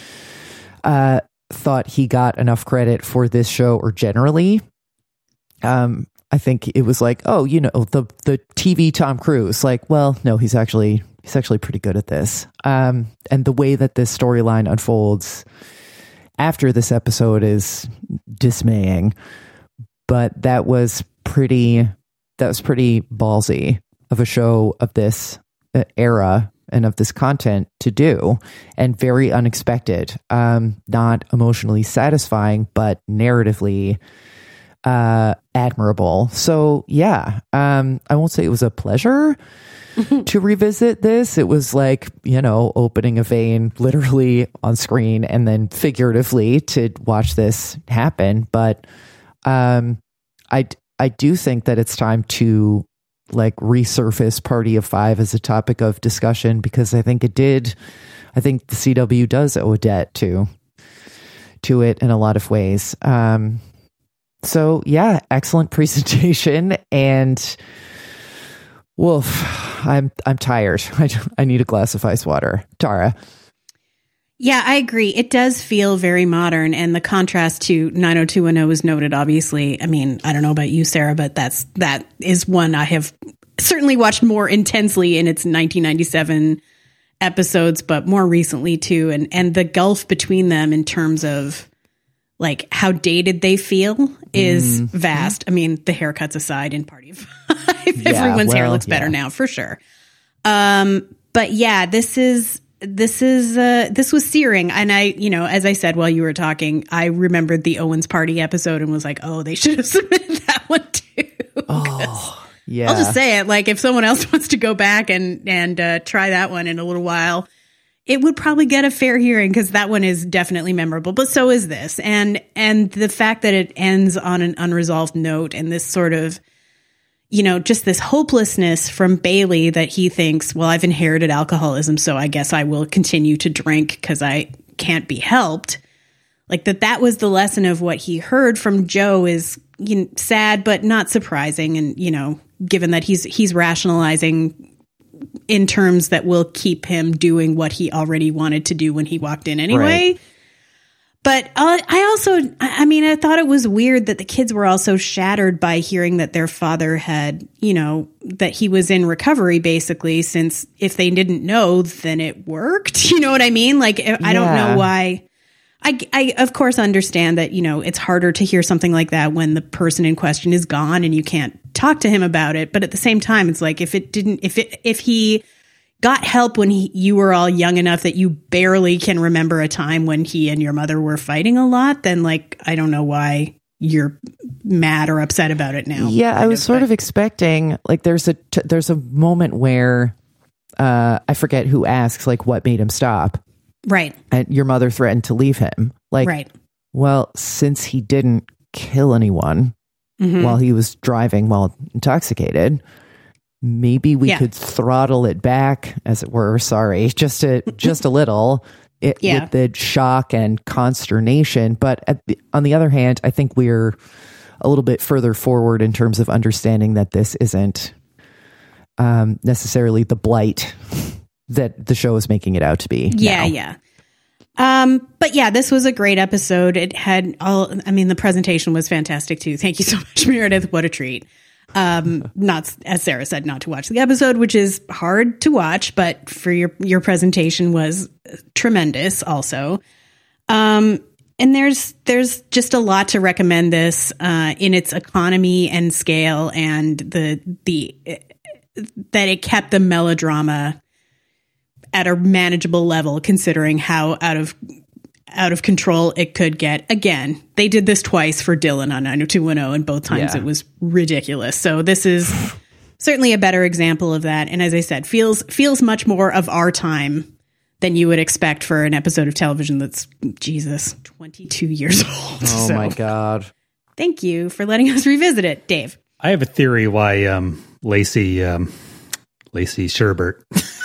uh, thought he got enough credit for this show or generally. Um, I think it was like, oh, you know, the the T V Tom Cruise. Like, well, no, he's actually he's actually pretty good at this. Um, and the way that this storyline unfolds after this episode is dismaying. But that was pretty that was pretty ballsy of a show of this era and of this content to do, and very unexpected. Um, not emotionally satisfying, but narratively uh, admirable. So yeah, um, I won't say it was a pleasure to revisit this. It was like, you know, opening a vein literally on screen and then figuratively to watch this happen. But um, I, I do think that it's time to like resurface Party of Five as a topic of discussion, because I think it did. I think the C W does owe a debt to, to it in a lot of ways. Um, so yeah, excellent presentation, and woof, I'm, I'm tired. I, I need a glass of ice water. Tara. Yeah, I agree. It does feel very modern, and the contrast to nine oh two one oh is noted, obviously. I mean, I don't know about you, Sarah, but that's that is one I have certainly watched more intensely in its nineteen ninety-seven episodes, but more recently too. And and the gulf between them in terms of like how dated they feel is mm. vast. I mean, the haircuts aside in Party of Five, yeah, everyone's well, hair looks better yeah. now for sure. Um, but yeah, this is. This is uh, this was searing, and I, you know, as I said while you were talking, I remembered the Owens party episode and was like, "Oh, they should have submitted that one too." Oh, yeah. I'll just say it. Like, if someone else wants to go back and and uh, try that one in a little while, it would probably get a fair hearing, because that one is definitely memorable. But so is this, and and the fact that it ends on an unresolved note, and this sort of, you know, just this hopelessness from Bailey that he thinks, well, I've inherited alcoholism, so I guess I will continue to drink because I can't be helped. Like that, that was the lesson of what he heard from Joe is, you know, sad, but not surprising. And, you know, given that he's, he's rationalizing in terms that will keep him doing what he already wanted to do when he walked in anyway. Right. But uh, I also, I mean, I thought it was weird that the kids were also shattered by hearing that their father had, you know, that he was in recovery, basically, since if they didn't know, then it worked. You know what I mean? Like, I yeah. don't know why. I, I, of course, understand that, you know, it's harder to hear something like that when the person in question is gone and you can't talk to him about it. But at the same time, it's like if it didn't, if it, if he got help when he, you were all young enough that you barely can remember a time when he and your mother were fighting a lot, then like, I don't know why you're mad or upset about it now. Yeah, I was of, sort but. of expecting, like, there's a, t- there's a moment where uh, I forget who asks, like, what made him stop? Right. And your mother threatened to leave him. Like, right. Well, since he didn't kill anyone Mhm. while he was driving while intoxicated, maybe we Yeah. could throttle it back, as it were. Sorry, just a just a little it, Yeah. with the shock and consternation. But at the, on the other hand, I think we're a little bit further forward in terms of understanding that this isn't um, necessarily the blight that the show is making it out to be. Yeah, now. yeah. Um, but yeah, this was a great episode. It had all, I mean, the presentation was fantastic too. Thank you so much, Meredith. What a treat. Um, not, as Sarah said, not to watch the episode, which is hard to watch, but for your, your presentation was tremendous also. Um, and there's, there's just a lot to recommend this, uh, in its economy and scale and the, the, that it kept the melodrama at a manageable level, considering how out of out of control it could get. Again, they did this twice for Dylan on nine oh two one oh, and both times Yeah. it was ridiculous. So this is certainly a better example of that. And as I said, feels feels much more of our time than you would expect for an episode of television that's, Jesus, twenty-two years old. Oh So my God. thank you for letting us revisit it, Dave. I have a theory why um, Lacey um, Lacey Sherbert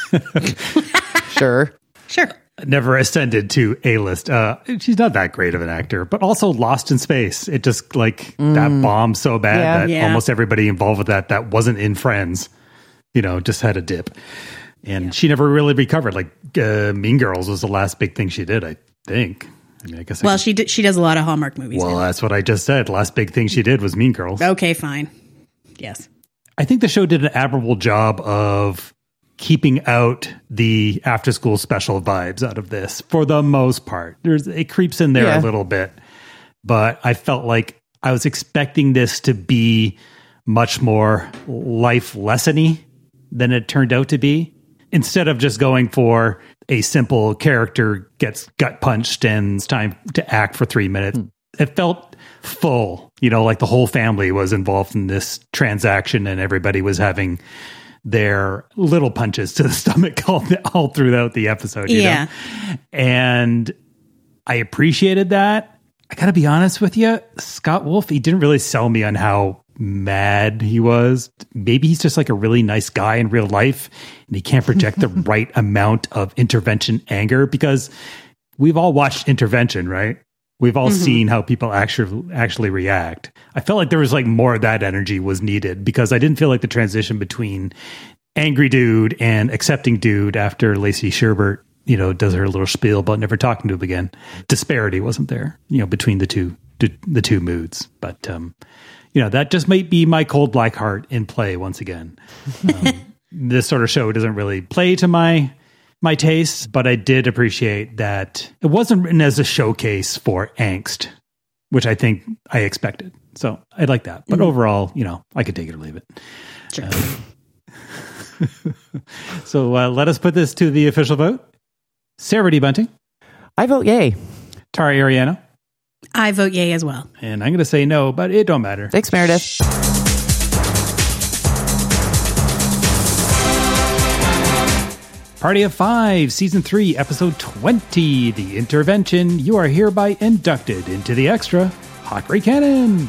Sure. Sure. never ascended to A-list. Uh, she's not that great of an actor, but also Lost in Space. It just like that bombed so bad Yeah. that Yeah. almost everybody involved with that that wasn't in Friends, you know, just had a dip. And she never really recovered. Like uh, Mean Girls was the last big thing she did, I think. I mean, I guess. I Well, could- she d- she does a lot of Hallmark movies. well, that's what I just said. Last big thing she did was Mean Girls. Okay, fine. Yes. I think the show did an admirable job of keeping out the after school special vibes out of this for the most part. There's it creeps in there Yeah. a little bit, but I felt like I was expecting this to be much more life lessony than it turned out to be. Instead of just going for a simple character gets gut punched and it's time to act for three minutes. It felt full, you know, like the whole family was involved in this transaction and everybody was having their little punches to the stomach all, all throughout the episode. You Yeah. know? And I appreciated that. I got to be honest with you, Scott Wolf, he didn't really sell me on how mad he was. Maybe he's just like a really nice guy in real life and he can't project the right amount of intervention anger, because we've all watched Intervention, right? We've all Mhm. seen how people actually actually react. I felt like there was like more of that energy was needed, because I didn't feel like the transition between angry dude and accepting dude after Lacey Sherbert, you know, does her little spiel about never talking to him again. Disparity wasn't there, you know, between the two the, the two moods. But um, you know, that just might be my cold black heart in play once again. Um, this sort of show doesn't really play to my my tastes, but I did appreciate that it wasn't written as a showcase for angst, which I think I expected. So I like that. But Mhm. overall, you know, I could take it or leave it. Sure. Uh, so uh, let us put this to the official vote. Sarah D. Bunting. I vote yay. Tara Ariano. I vote yay as well. And I'm going to say no, but it don't matter. Thanks, Meredith. Party of Five, Season three, Episode twenty, The Intervention. You are hereby inducted into the extra Hot Ray Cannon.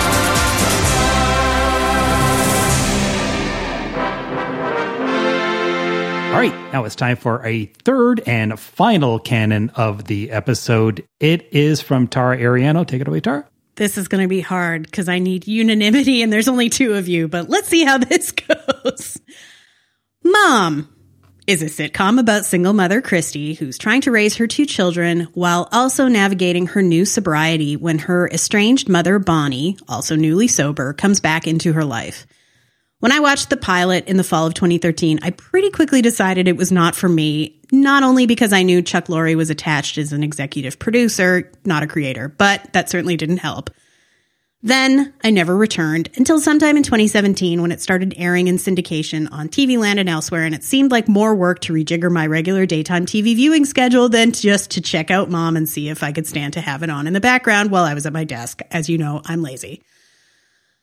All right, now it's time for a third and final canon of the episode. It is from Tara Ariano. Take it away, Tara. This is going to be hard because I need unanimity and there's only two of you, but let's see how this goes. Mom is a sitcom about single mother Christy, who's trying to raise her two children while also navigating her new sobriety when her estranged mother, Bonnie, also newly sober, comes back into her life. When I watched the pilot in the fall of twenty thirteen, I pretty quickly decided it was not for me, not only because I knew Chuck Lorre was attached as an executive producer, not a creator, but that certainly didn't help. Then I never returned until sometime in twenty seventeen when it started airing in syndication on T V Land and elsewhere, and it seemed like more work to rejigger my regular daytime T V viewing schedule than just to check out Mom and see if I could stand to have it on in the background while I was at my desk. As you know, I'm lazy. By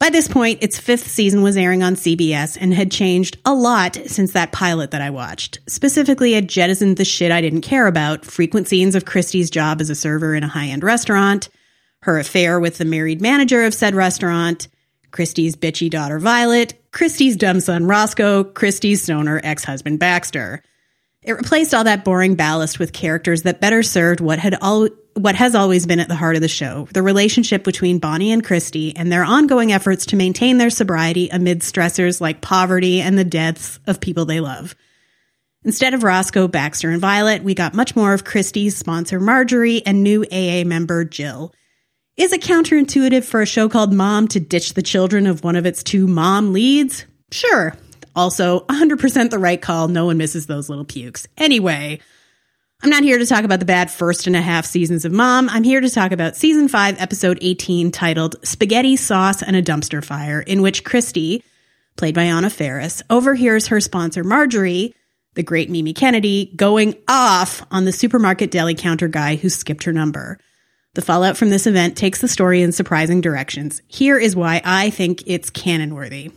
By this point, its fifth season was airing on C B S and had changed a lot since that pilot that I watched. Specifically, it jettisoned the shit I didn't care about, frequent scenes of Christy's job as a server in a high-end restaurant, her affair with the married manager of said restaurant, Christy's bitchy daughter Violet, Christy's dumb son Roscoe, Christy's stoner ex-husband Baxter. It replaced all that boring ballast with characters that better served what had al- what has always been at the heart of the show, the relationship between Bonnie and Christy and their ongoing efforts to maintain their sobriety amid stressors like poverty and the deaths of people they love. Instead of Roscoe, Baxter, and Violet, we got much more of Christy's sponsor Marjorie and new A A member Jill. Is it counterintuitive for a show called Mom to ditch the children of one of its two mom leads? Sure. Also, one hundred percent the right call. No one misses those little pukes. Anyway, I'm not here to talk about the bad first and a half seasons of Mom. I'm here to talk about season five, episode eighteen, titled Spaghetti, Sauce, and a Dumpster Fire, in which Christy, played by Anna Faris, overhears her sponsor Marjorie, the great Mimi Kennedy, going off on the supermarket deli counter guy who skipped her number. The fallout from this event takes the story in surprising directions. Here is why I think it's canon-worthy.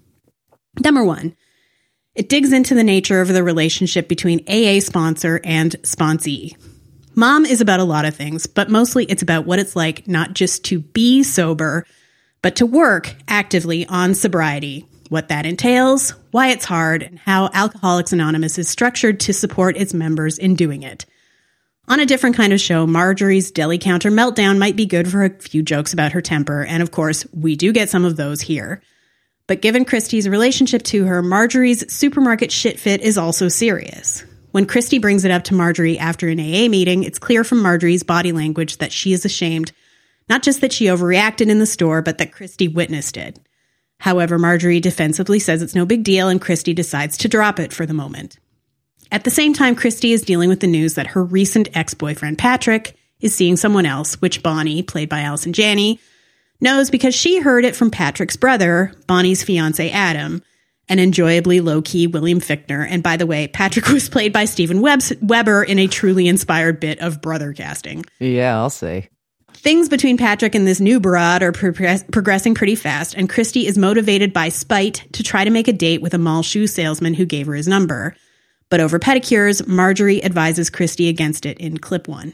Number one, it digs into the nature of the relationship between A A sponsor and sponsee. Mom is about a lot of things, but mostly it's about what it's like not just to be sober, but to work actively on sobriety, what that entails, why it's hard, and how Alcoholics Anonymous is structured to support its members in doing it. On a different kind of show, Marjorie's deli counter meltdown might be good for a few jokes about her temper, and of course, we do get some of those here. But given Christy's relationship to her, Marjorie's supermarket shit fit is also serious. When Christy brings it up to Marjorie after an A A meeting, it's clear from Marjorie's body language that she is ashamed, not just that she overreacted in the store, but that Christy witnessed it. However, Marjorie defensively says it's no big deal, and Christy decides to drop it for the moment. At the same time, Christy is dealing with the news that her recent ex-boyfriend, Patrick, is seeing someone else, which Bonnie, played by Allison Janney, knows because she heard it from Patrick's brother, Bonnie's fiancé Adam, an enjoyably low-key William Fichtner. And by the way, Patrick was played by Steven Webs- Weber in a truly inspired bit of brother casting. Yeah, I'll say. Things between Patrick and this new broad are progress- progressing pretty fast, and Christy is motivated by spite to try to make a date with a mall shoe salesman who gave her his number. But over pedicures, Marjorie advises Christy against it in clip one.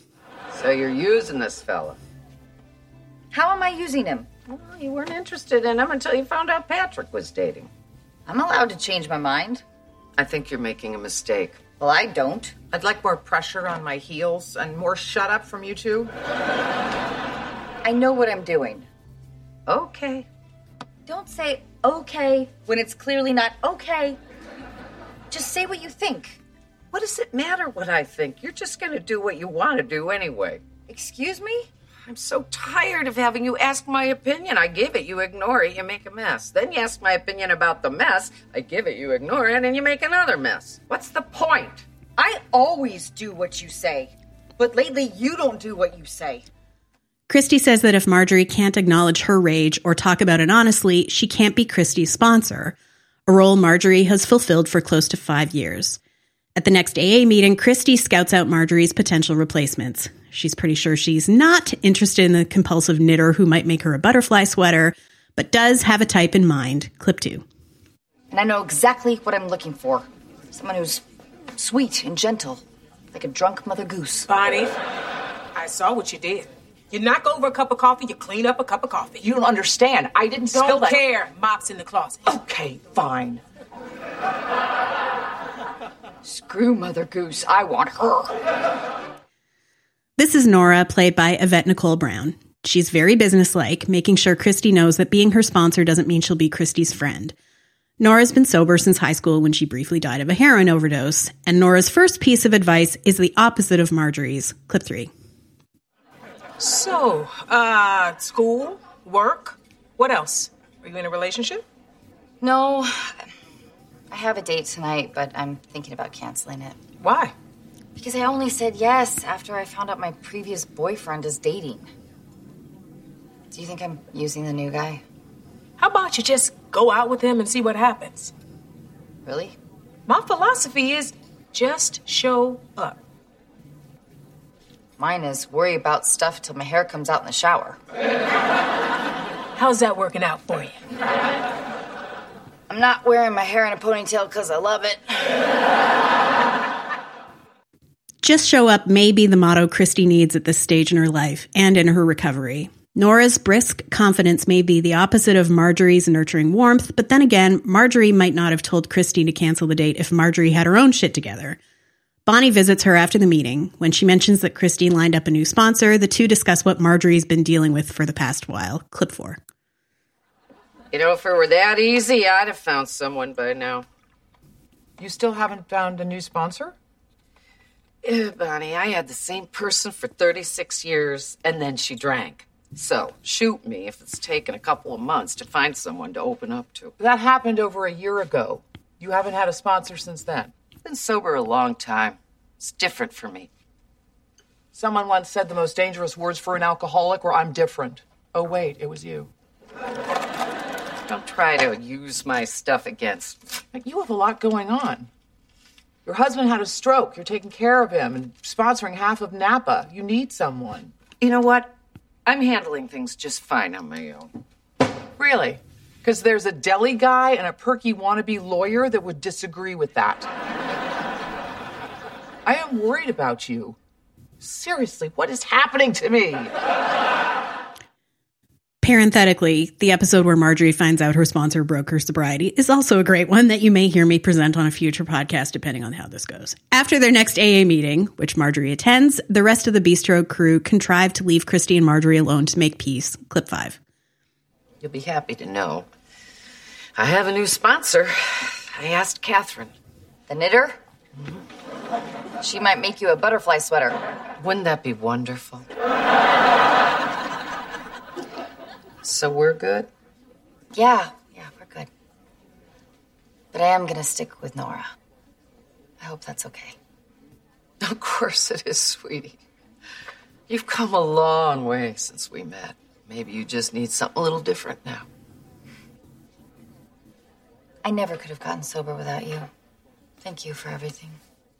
So you're using this fella. How am I using him? Well, you weren't interested in him until you found out Patrick was dating. I'm allowed to change my mind. I think you're making a mistake. Well, I don't. I'd like more pressure on my heels and more shut up from you two. I know what I'm doing. Okay. Don't say okay when it's clearly not okay. Just say what you think. What does it matter what I think? You're just going to do what you want to do anyway. Excuse me? I'm so tired of having you ask my opinion. I give it, you ignore it, you make a mess. Then you ask my opinion about the mess. I give it, you ignore it, and you make another mess. What's the point? I always do what you say. But lately, you don't do what you say. Christy says that if Marjorie can't acknowledge her rage or talk about it honestly, she can't be Christy's sponsor, a role Marjorie has fulfilled for close to five years. At the next A A meeting, Christy scouts out Marjorie's potential replacements. She's pretty sure she's not interested in the compulsive knitter who might make her a butterfly sweater, but does have a type in mind. Clip two. And I know exactly what I'm looking for. Someone who's sweet and gentle, like a drunk Mother Goose. Bonnie, I saw what you did. You knock over a cup of coffee, you clean up a cup of coffee. You don't understand. I didn't don't spill that. Don't care. Mop's in the closet. Okay, fine. Screw Mother Goose. I want her. This is Nora, played by Yvette Nicole Brown. She's very businesslike, making sure Christy knows that being her sponsor doesn't mean she'll be Christy's friend. Nora's been sober since high school when she briefly died of a heroin overdose, and Nora's first piece of advice is the opposite of Marjorie's. Clip three. So, uh, school, work, what else? Are you in a relationship? No. I have a date tonight, but I'm thinking about canceling it. Why? Because I only said yes after I found out my previous boyfriend is dating. Do you think I'm using the new guy? How about you just go out with him and see what happens? Really? My philosophy is just show up. Mine is worry about stuff till my hair comes out in the shower. How's that working out for you? I'm not wearing my hair in a ponytail because I love it. Just show up may be the motto Christy needs at this stage in her life and in her recovery. Nora's brisk confidence may be the opposite of Marjorie's nurturing warmth, but then again, Marjorie might not have told Christy to cancel the date if Marjorie had her own shit together. Bonnie visits her after the meeting. When she mentions that Christy lined up a new sponsor, the two discuss what Marjorie's been dealing with for the past while. Clip four. You know, if it were that easy, I'd have found someone by now. You still haven't found a new sponsor? Yeah, Bonnie, I had the same person for thirty-six years, and then she drank. So, shoot me if it's taken a couple of months to find someone to open up to. That happened over a year ago. You haven't had a sponsor since then. I've been sober a long time. It's different for me. Someone once said the most dangerous words for an alcoholic were, "I'm different." Oh, wait, it was you. Don't try to use my stuff against me. You have a lot going on. Your husband had a stroke. You're taking care of him and sponsoring half of Napa. You need someone. You know what? I'm handling things just fine on my own. Really? Because there's a deli guy and a perky wannabe lawyer that would disagree with that. I am worried about you. Seriously, what is happening to me? Parenthetically, the episode where Marjorie finds out her sponsor broke her sobriety is also a great one that you may hear me present on a future podcast, depending on how this goes. After their next A A meeting, which Marjorie attends, the rest of the Bistro crew contrive to leave Christy and Marjorie alone to make peace. Clip five. You'll be happy to know I have a new sponsor. I asked Catherine. The knitter? Mm-hmm. She might make you a butterfly sweater. Wouldn't that be wonderful? So we're good? Yeah, yeah, we're good. But I am going to stick with Nora. I hope that's okay. Of course it is, sweetie. You've come a long way since we met. Maybe you just need something a little different now. I never could have gotten sober without you. Thank you for everything.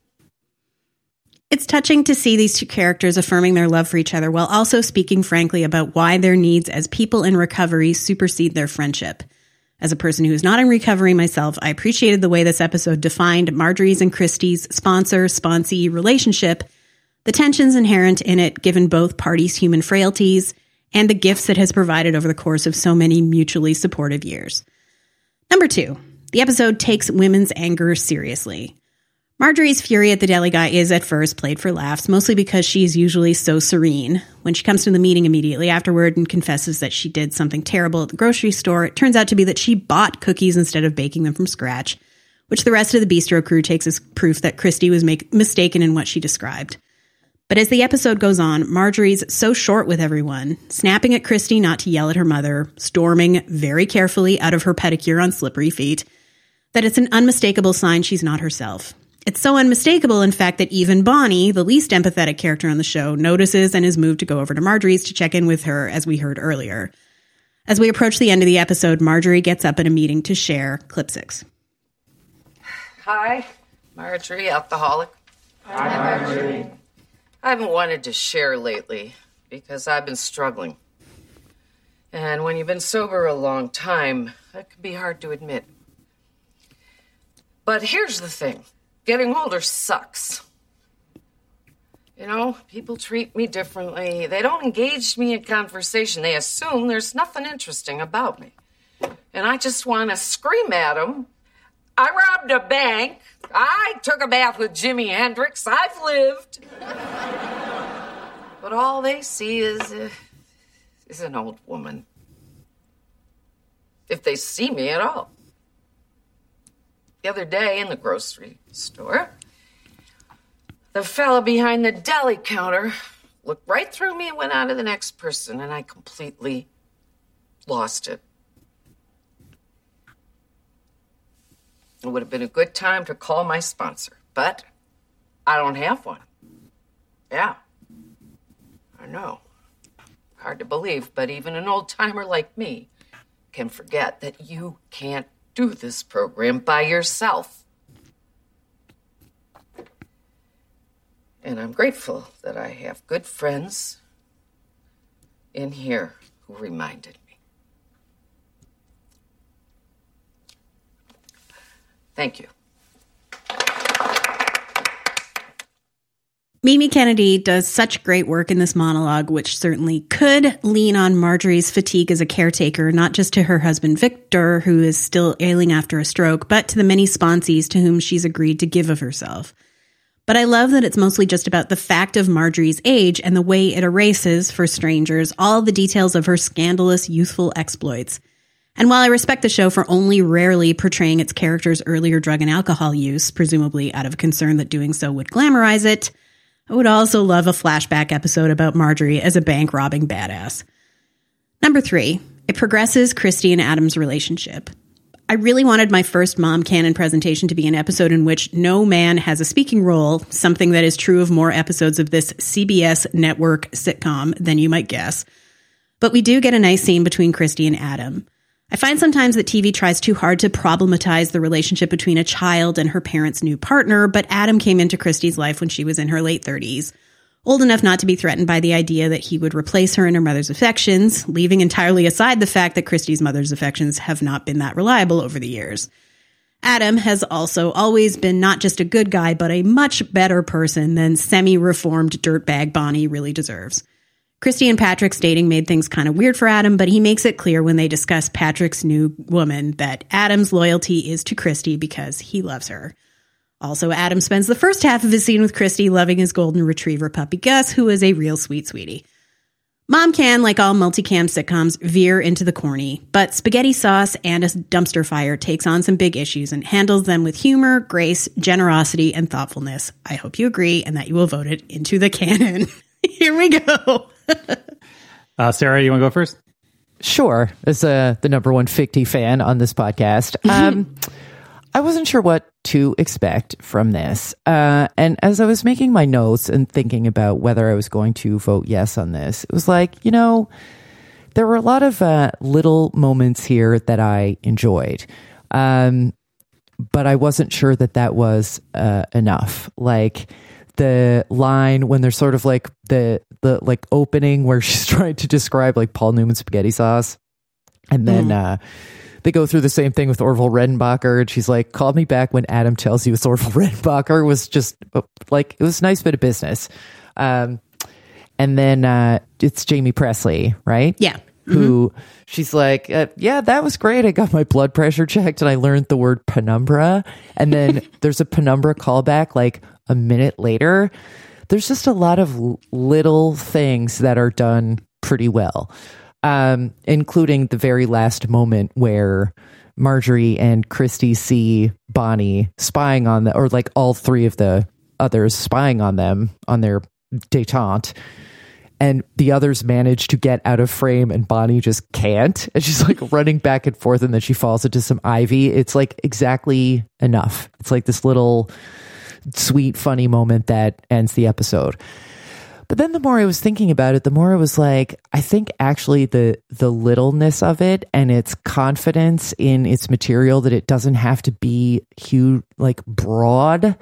It's touching to see these two characters affirming their love for each other while also speaking frankly about why their needs as people in recovery supersede their friendship. As a person who is not in recovery myself, I appreciated the way this episode defined Marjorie's and Christy's sponsor-sponsee relationship, the tensions inherent in it given both parties' human frailties, and the gifts it has provided over the course of so many mutually supportive years. Number two, the episode takes women's anger seriously. Marjorie's fury at the deli guy is at first played for laughs, mostly because she is usually so serene. When she comes to the meeting immediately afterward and confesses that she did something terrible at the grocery store, it turns out to be that she bought cookies instead of baking them from scratch, which the rest of the Bistro crew takes as proof that Christy was make- mistaken in what she described. But as the episode goes on, Marjorie's so short with everyone, snapping at Christy not to yell at her mother, storming very carefully out of her pedicure on slippery feet, that it's an unmistakable sign she's not herself. It's so unmistakable, in fact, that even Bonnie, the least empathetic character on the show, notices and is moved to go over to Marjorie's to check in with her, as we heard earlier. As we approach the end of the episode, Marjorie gets up at a meeting to share clip six. Hi, Marjorie, alcoholic. Hi, Marjorie. I haven't wanted to share lately because I've been struggling. And when you've been sober a long time, that can be hard to admit. But here's the thing. Getting older sucks. You know, people treat me differently. They don't engage me in conversation. They assume there's nothing interesting about me. And I just want to scream at them. I robbed a bank. I took a bath with Jimi Hendrix. I've lived. But all they see is, uh, is an old woman. If they see me at all. The other day in the grocery store, the fella behind the deli counter looked right through me and went on to the next person, and I completely lost it. It would have been a good time to call my sponsor, but I don't have one. Yeah, I know. Hard to believe, but even an old-timer like me can forget that you can't do this program by yourself. And I'm grateful that I have good friends in here who reminded me. Thank you. Mimi Kennedy does such great work in this monologue, which certainly could lean on Marjorie's fatigue as a caretaker, not just to her husband Victor, who is still ailing after a stroke, but to the many sponsees to whom she's agreed to give of herself. But I love that it's mostly just about the fact of Marjorie's age and the way it erases, for strangers, all the details of her scandalous youthful exploits. And while I respect the show for only rarely portraying its characters' earlier drug and alcohol use, presumably out of concern that doing so would glamorize it, I would also love a flashback episode about Marjorie as a bank robbing badass. Number three, it progresses Christy and Adam's relationship. I really wanted my first Mom Canon presentation to be an episode in which no man has a speaking role, something that is true of more episodes of this C B S network sitcom than you might guess. But we do get a nice scene between Christy and Adam. I find sometimes that T V tries too hard to problematize the relationship between a child and her parents' new partner, but Adam came into Christy's life when she was in her late thirties, old enough not to be threatened by the idea that he would replace her in her mother's affections, leaving entirely aside the fact that Christy's mother's affections have not been that reliable over the years. Adam has also always been not just a good guy, but a much better person than semi-reformed dirtbag Bonnie really deserves. Christy and Patrick's dating made things kind of weird for Adam, but he makes it clear when they discuss Patrick's new woman that Adam's loyalty is to Christy because he loves her. Also, Adam spends the first half of his scene with Christy loving his golden retriever puppy Gus, who is a real sweet sweetie. Mom can, like all multicam sitcoms, veer into the corny, but Spaghetti Sauce and a Dumpster Fire takes on some big issues and handles them with humor, grace, generosity, and thoughtfulness. I hope you agree and that you will vote it into the canon. Here we go. uh, Sarah, you want to go first? Sure. As uh, the number one ficti fan on this podcast, um, I wasn't sure what to expect from this. Uh, and as I was making my notes and thinking about whether I was going to vote yes on this, it was like, you know, there were a lot of uh, little moments here that I enjoyed. Um, but I wasn't sure that that was uh, enough. Like, the line when they're sort of like the the like opening where she's trying to describe like Paul Newman spaghetti sauce, and then mm. uh they go through the same thing with Orville Redenbacher, and she's like, call me back when Adam tells you it's Orville Redenbacher, was just like, it was a nice bit of business. Um and then uh it's Jamie Presley, right? Yeah. Who mm-hmm. she's like, uh, yeah, that was great. I got my blood pressure checked and I learned the word penumbra. And then there's a penumbra callback like a minute later. There's just a lot of l- little things that are done pretty well, um, including the very last moment where Marjorie and Christy see Bonnie spying on the, or like all three of the others spying on them on their détente. And the others manage to get out of frame and Bonnie just can't. And she's like running back and forth and then she falls into some ivy. It's like exactly enough. It's like this little sweet, funny moment that ends the episode. But then the more I was thinking about it, the more I was like, I think actually the the littleness of it and its confidence in its material, that it doesn't have to be huge, like broad,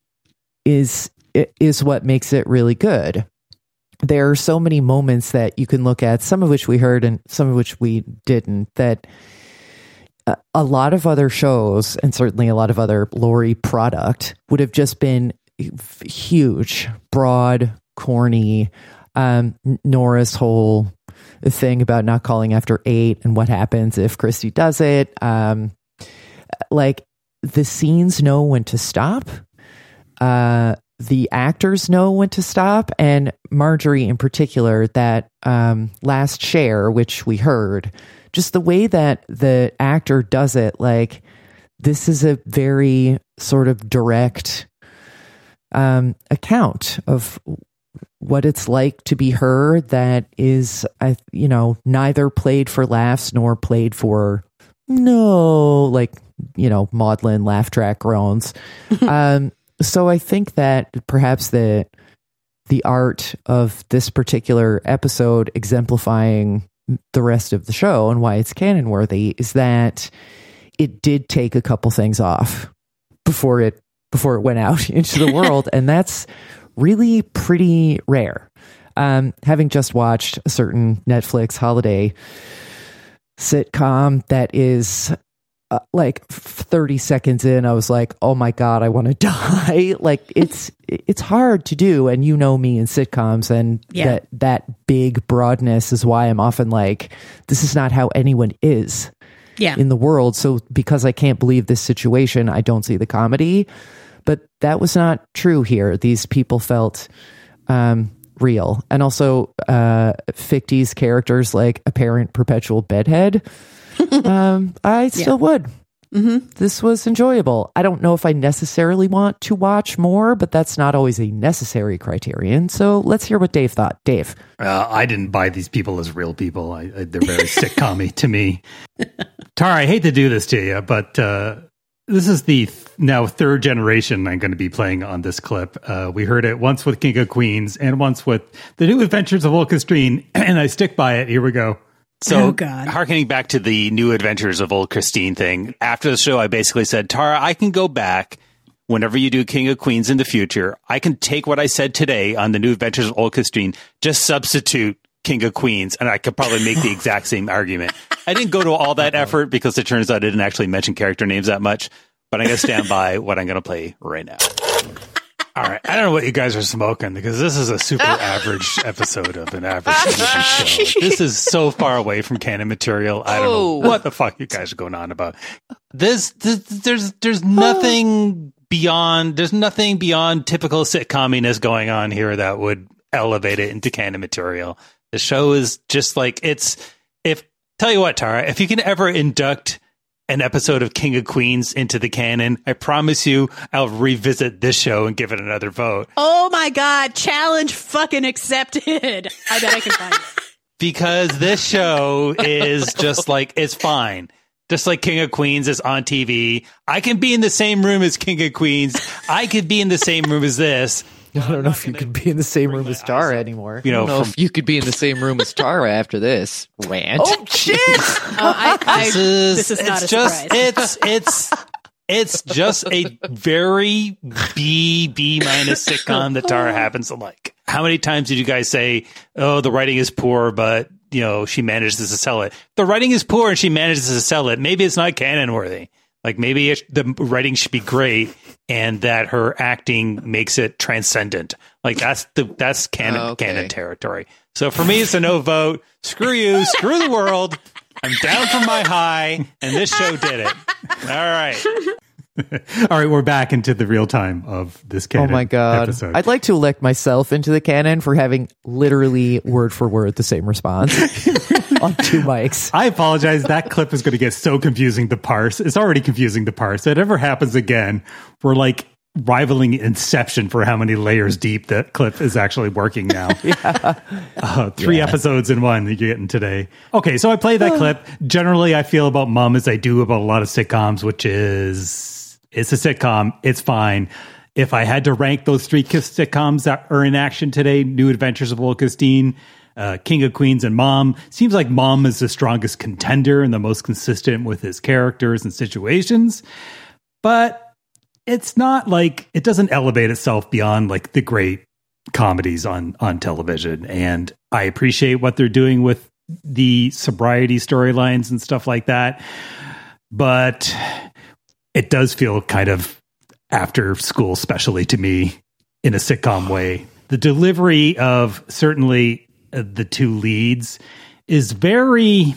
is is what makes it really good. There are so many moments that you can look at, some of which we heard and some of which we didn't, that a, a lot of other shows, and certainly a lot of other Lori product, would have just been huge, broad, corny. Um, Nora's whole thing about not calling after eight and what happens if Christy does it. Um, like, the scenes know when to stop. Uh, the actors know when to stop, and Marjorie in particular, that um, last share, which we heard, just the way that the actor does it, like, this is a very sort of direct um, account of what it's like to be her, that is, I, you know, neither played for laughs nor played for, no, like, you know, maudlin laugh track groans. um, So I think that perhaps the the art of this particular episode exemplifying the rest of the show and why it's canon worthy is that it did take a couple things off before it before it went out into the world, and that's really pretty rare. Um, having just watched a certain Netflix holiday sitcom that is uh, like thirty seconds in, I was like, oh my God, I want to die. Like it's, it's hard to do. And you know me in sitcoms, and Yeah. that, that big broadness is why I'm often like, this is not how anyone is Yeah. in the world. So because I can't believe this situation, I don't see the comedy. But that was not true here. These people felt um, real. And also uh, Fichte's character's like apparent perpetual bedhead. um, I still Yeah. would. Mm-hmm. This was enjoyable. I don't know if I necessarily want to watch more, but that's not always a necessary criterion. So let's hear what Dave thought. Dave. Uh, I didn't buy these people as real people. I, I, they're very sitcom-y to me. Tara, I hate to do this to you, but uh, this is the th- now third generation I'm going to be playing on this clip. Uh, we heard it once with King of Queens and once with The New Adventures of Old Christine, and I stick by it. Here we go. So, Oh, God. harkening back to the New Adventures of Old Christine thing, after the show, I basically said, Tara, I can go back whenever you do King of Queens in the future. I can take what I said today on the New Adventures of Old Christine, just substitute King of Queens, and I could probably make the exact same argument. I didn't go to all that effort because it turns out I didn't actually mention character names that much, but I'm going to stand by what I'm going to play right now. All right. I don't know what you guys are smoking because this is a super average episode of an average T V show. This is so far away from canon material. I don't Oh. know what the fuck you guys are going on about. This, this there's there's nothing beyond there's nothing beyond typical sitcominess going on here that would elevate it into canon material. The show is just like it's if tell you what, Tara, if you can ever induct an episode of King of Queens into the canon, I promise you I'll revisit this show and give it another vote. Oh my God. Challenge fucking accepted. I bet I can find it. Because this show is just like, it's fine. Just like King of Queens is on T V. I can be in the same room as King of Queens. I could be in the same room as this. I don't know if you could be in the same room as Tara anymore. You know, I don't know from- if you could be in the same room as Tara after this rant. Oh shit! Oh, I, I, This is, this is not it's a just, surprise. it's, it's, it's just a very B, B minus sitcom that Tara happens to like. How many times did you guys say, oh, the writing is poor, but, you know, she manages to sell it? The writing is poor and she manages to sell it. Maybe it's not canon worthy. Like maybe it, the writing should be great and that her acting makes it transcendent. Like that's the, that's canon, Oh, okay. canon territory. So for me, it's a no vote. Screw you. Screw the world. I'm down from my high, and this show did it. All right. All right, we're back into the real time of this canon Oh my God. episode. I'd like to elect myself into the canon for having literally word for word the same response on two mics. I apologize. That clip is going to get so confusing to parse. It's already confusing to parse. If it ever happens again, we're like rivaling Inception for how many layers deep that clip is actually working now. Yeah. Uh, three Yeah. episodes in one that you're getting today. Okay, so I play that clip. Generally, I feel about Mom as I do about a lot of sitcoms, which is it's a sitcom. It's fine. If I had to rank those three sitcoms that are in action today, New Adventures of Old Christine, uh, King of Queens, and Mom, seems like Mom is the strongest contender and the most consistent with his characters and situations. But it's not like it doesn't elevate itself beyond like the great comedies on on television. And I appreciate what they're doing with the sobriety storylines and stuff like that. But it does feel kind of after school, especially to me, in a sitcom way. The delivery of certainly uh, the two leads is very,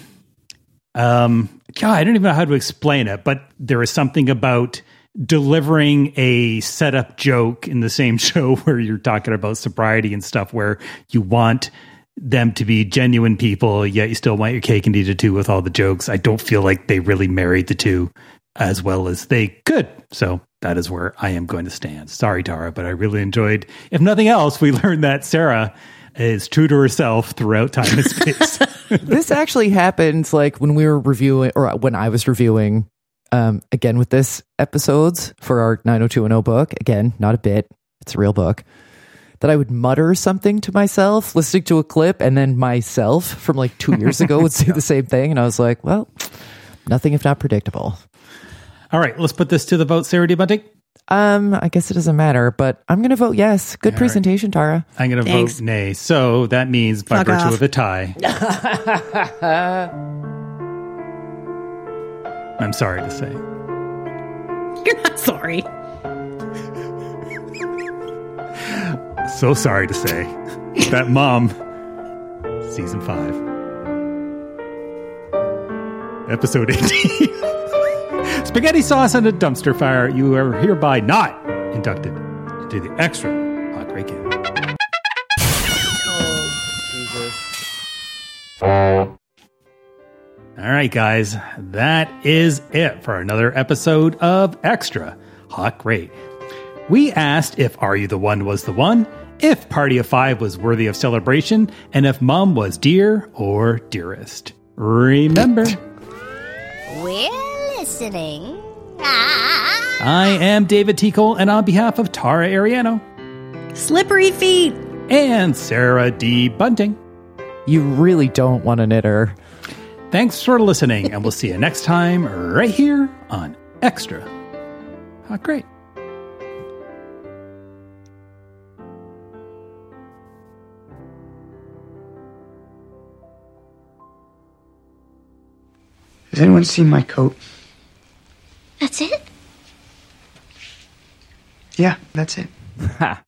um, God, I don't even know how to explain it, but there is something about delivering a setup joke in the same show where you're talking about sobriety and stuff, where you want them to be genuine people, yet you still want your cake and eat it too with all the jokes. I don't feel like they really married the two as well as they could. So that is where I am going to stand. Sorry, Tara, but I really enjoyed, if nothing else, we learned that Sarah is true to herself throughout time and space. This actually happened like when we were reviewing, or when I was reviewing, um, again with this episodes for our nine oh two one oh book. Again, not a bit. It's a real book. That I would mutter something to myself, listening to a clip, and then myself from like two years ago would say the same thing. And I was like, well, nothing if not predictable. All right, let's put this to the vote. Sarah D. Bunting? Um, I guess it doesn't matter, but I'm going to vote yes. Good All presentation, Tara. I'm going to vote nay. So that means by Fuck virtue off. of a tie. I'm sorry to say. You're not sorry. So sorry to say that Mom, season five, episode eighteen, spaghetti sauce and a dumpster fire. You are hereby not inducted into the extra hot great game. All right, guys, that is it for another episode of Extra Hot Great. We asked if Are You the One was the one, if Party of Five was worthy of celebration, and if Mom was dear or dearest. Remember, We're listening. Ah. I am David T. Cole, and on behalf of Tara Ariano, Slippery Feet, and Sarah D. Bunting, you really don't want to knit her. Thanks for listening, and we'll see you next time right here on Extra Hot Great. Has anyone seen my coat? That's it? Yeah, that's it. Ha.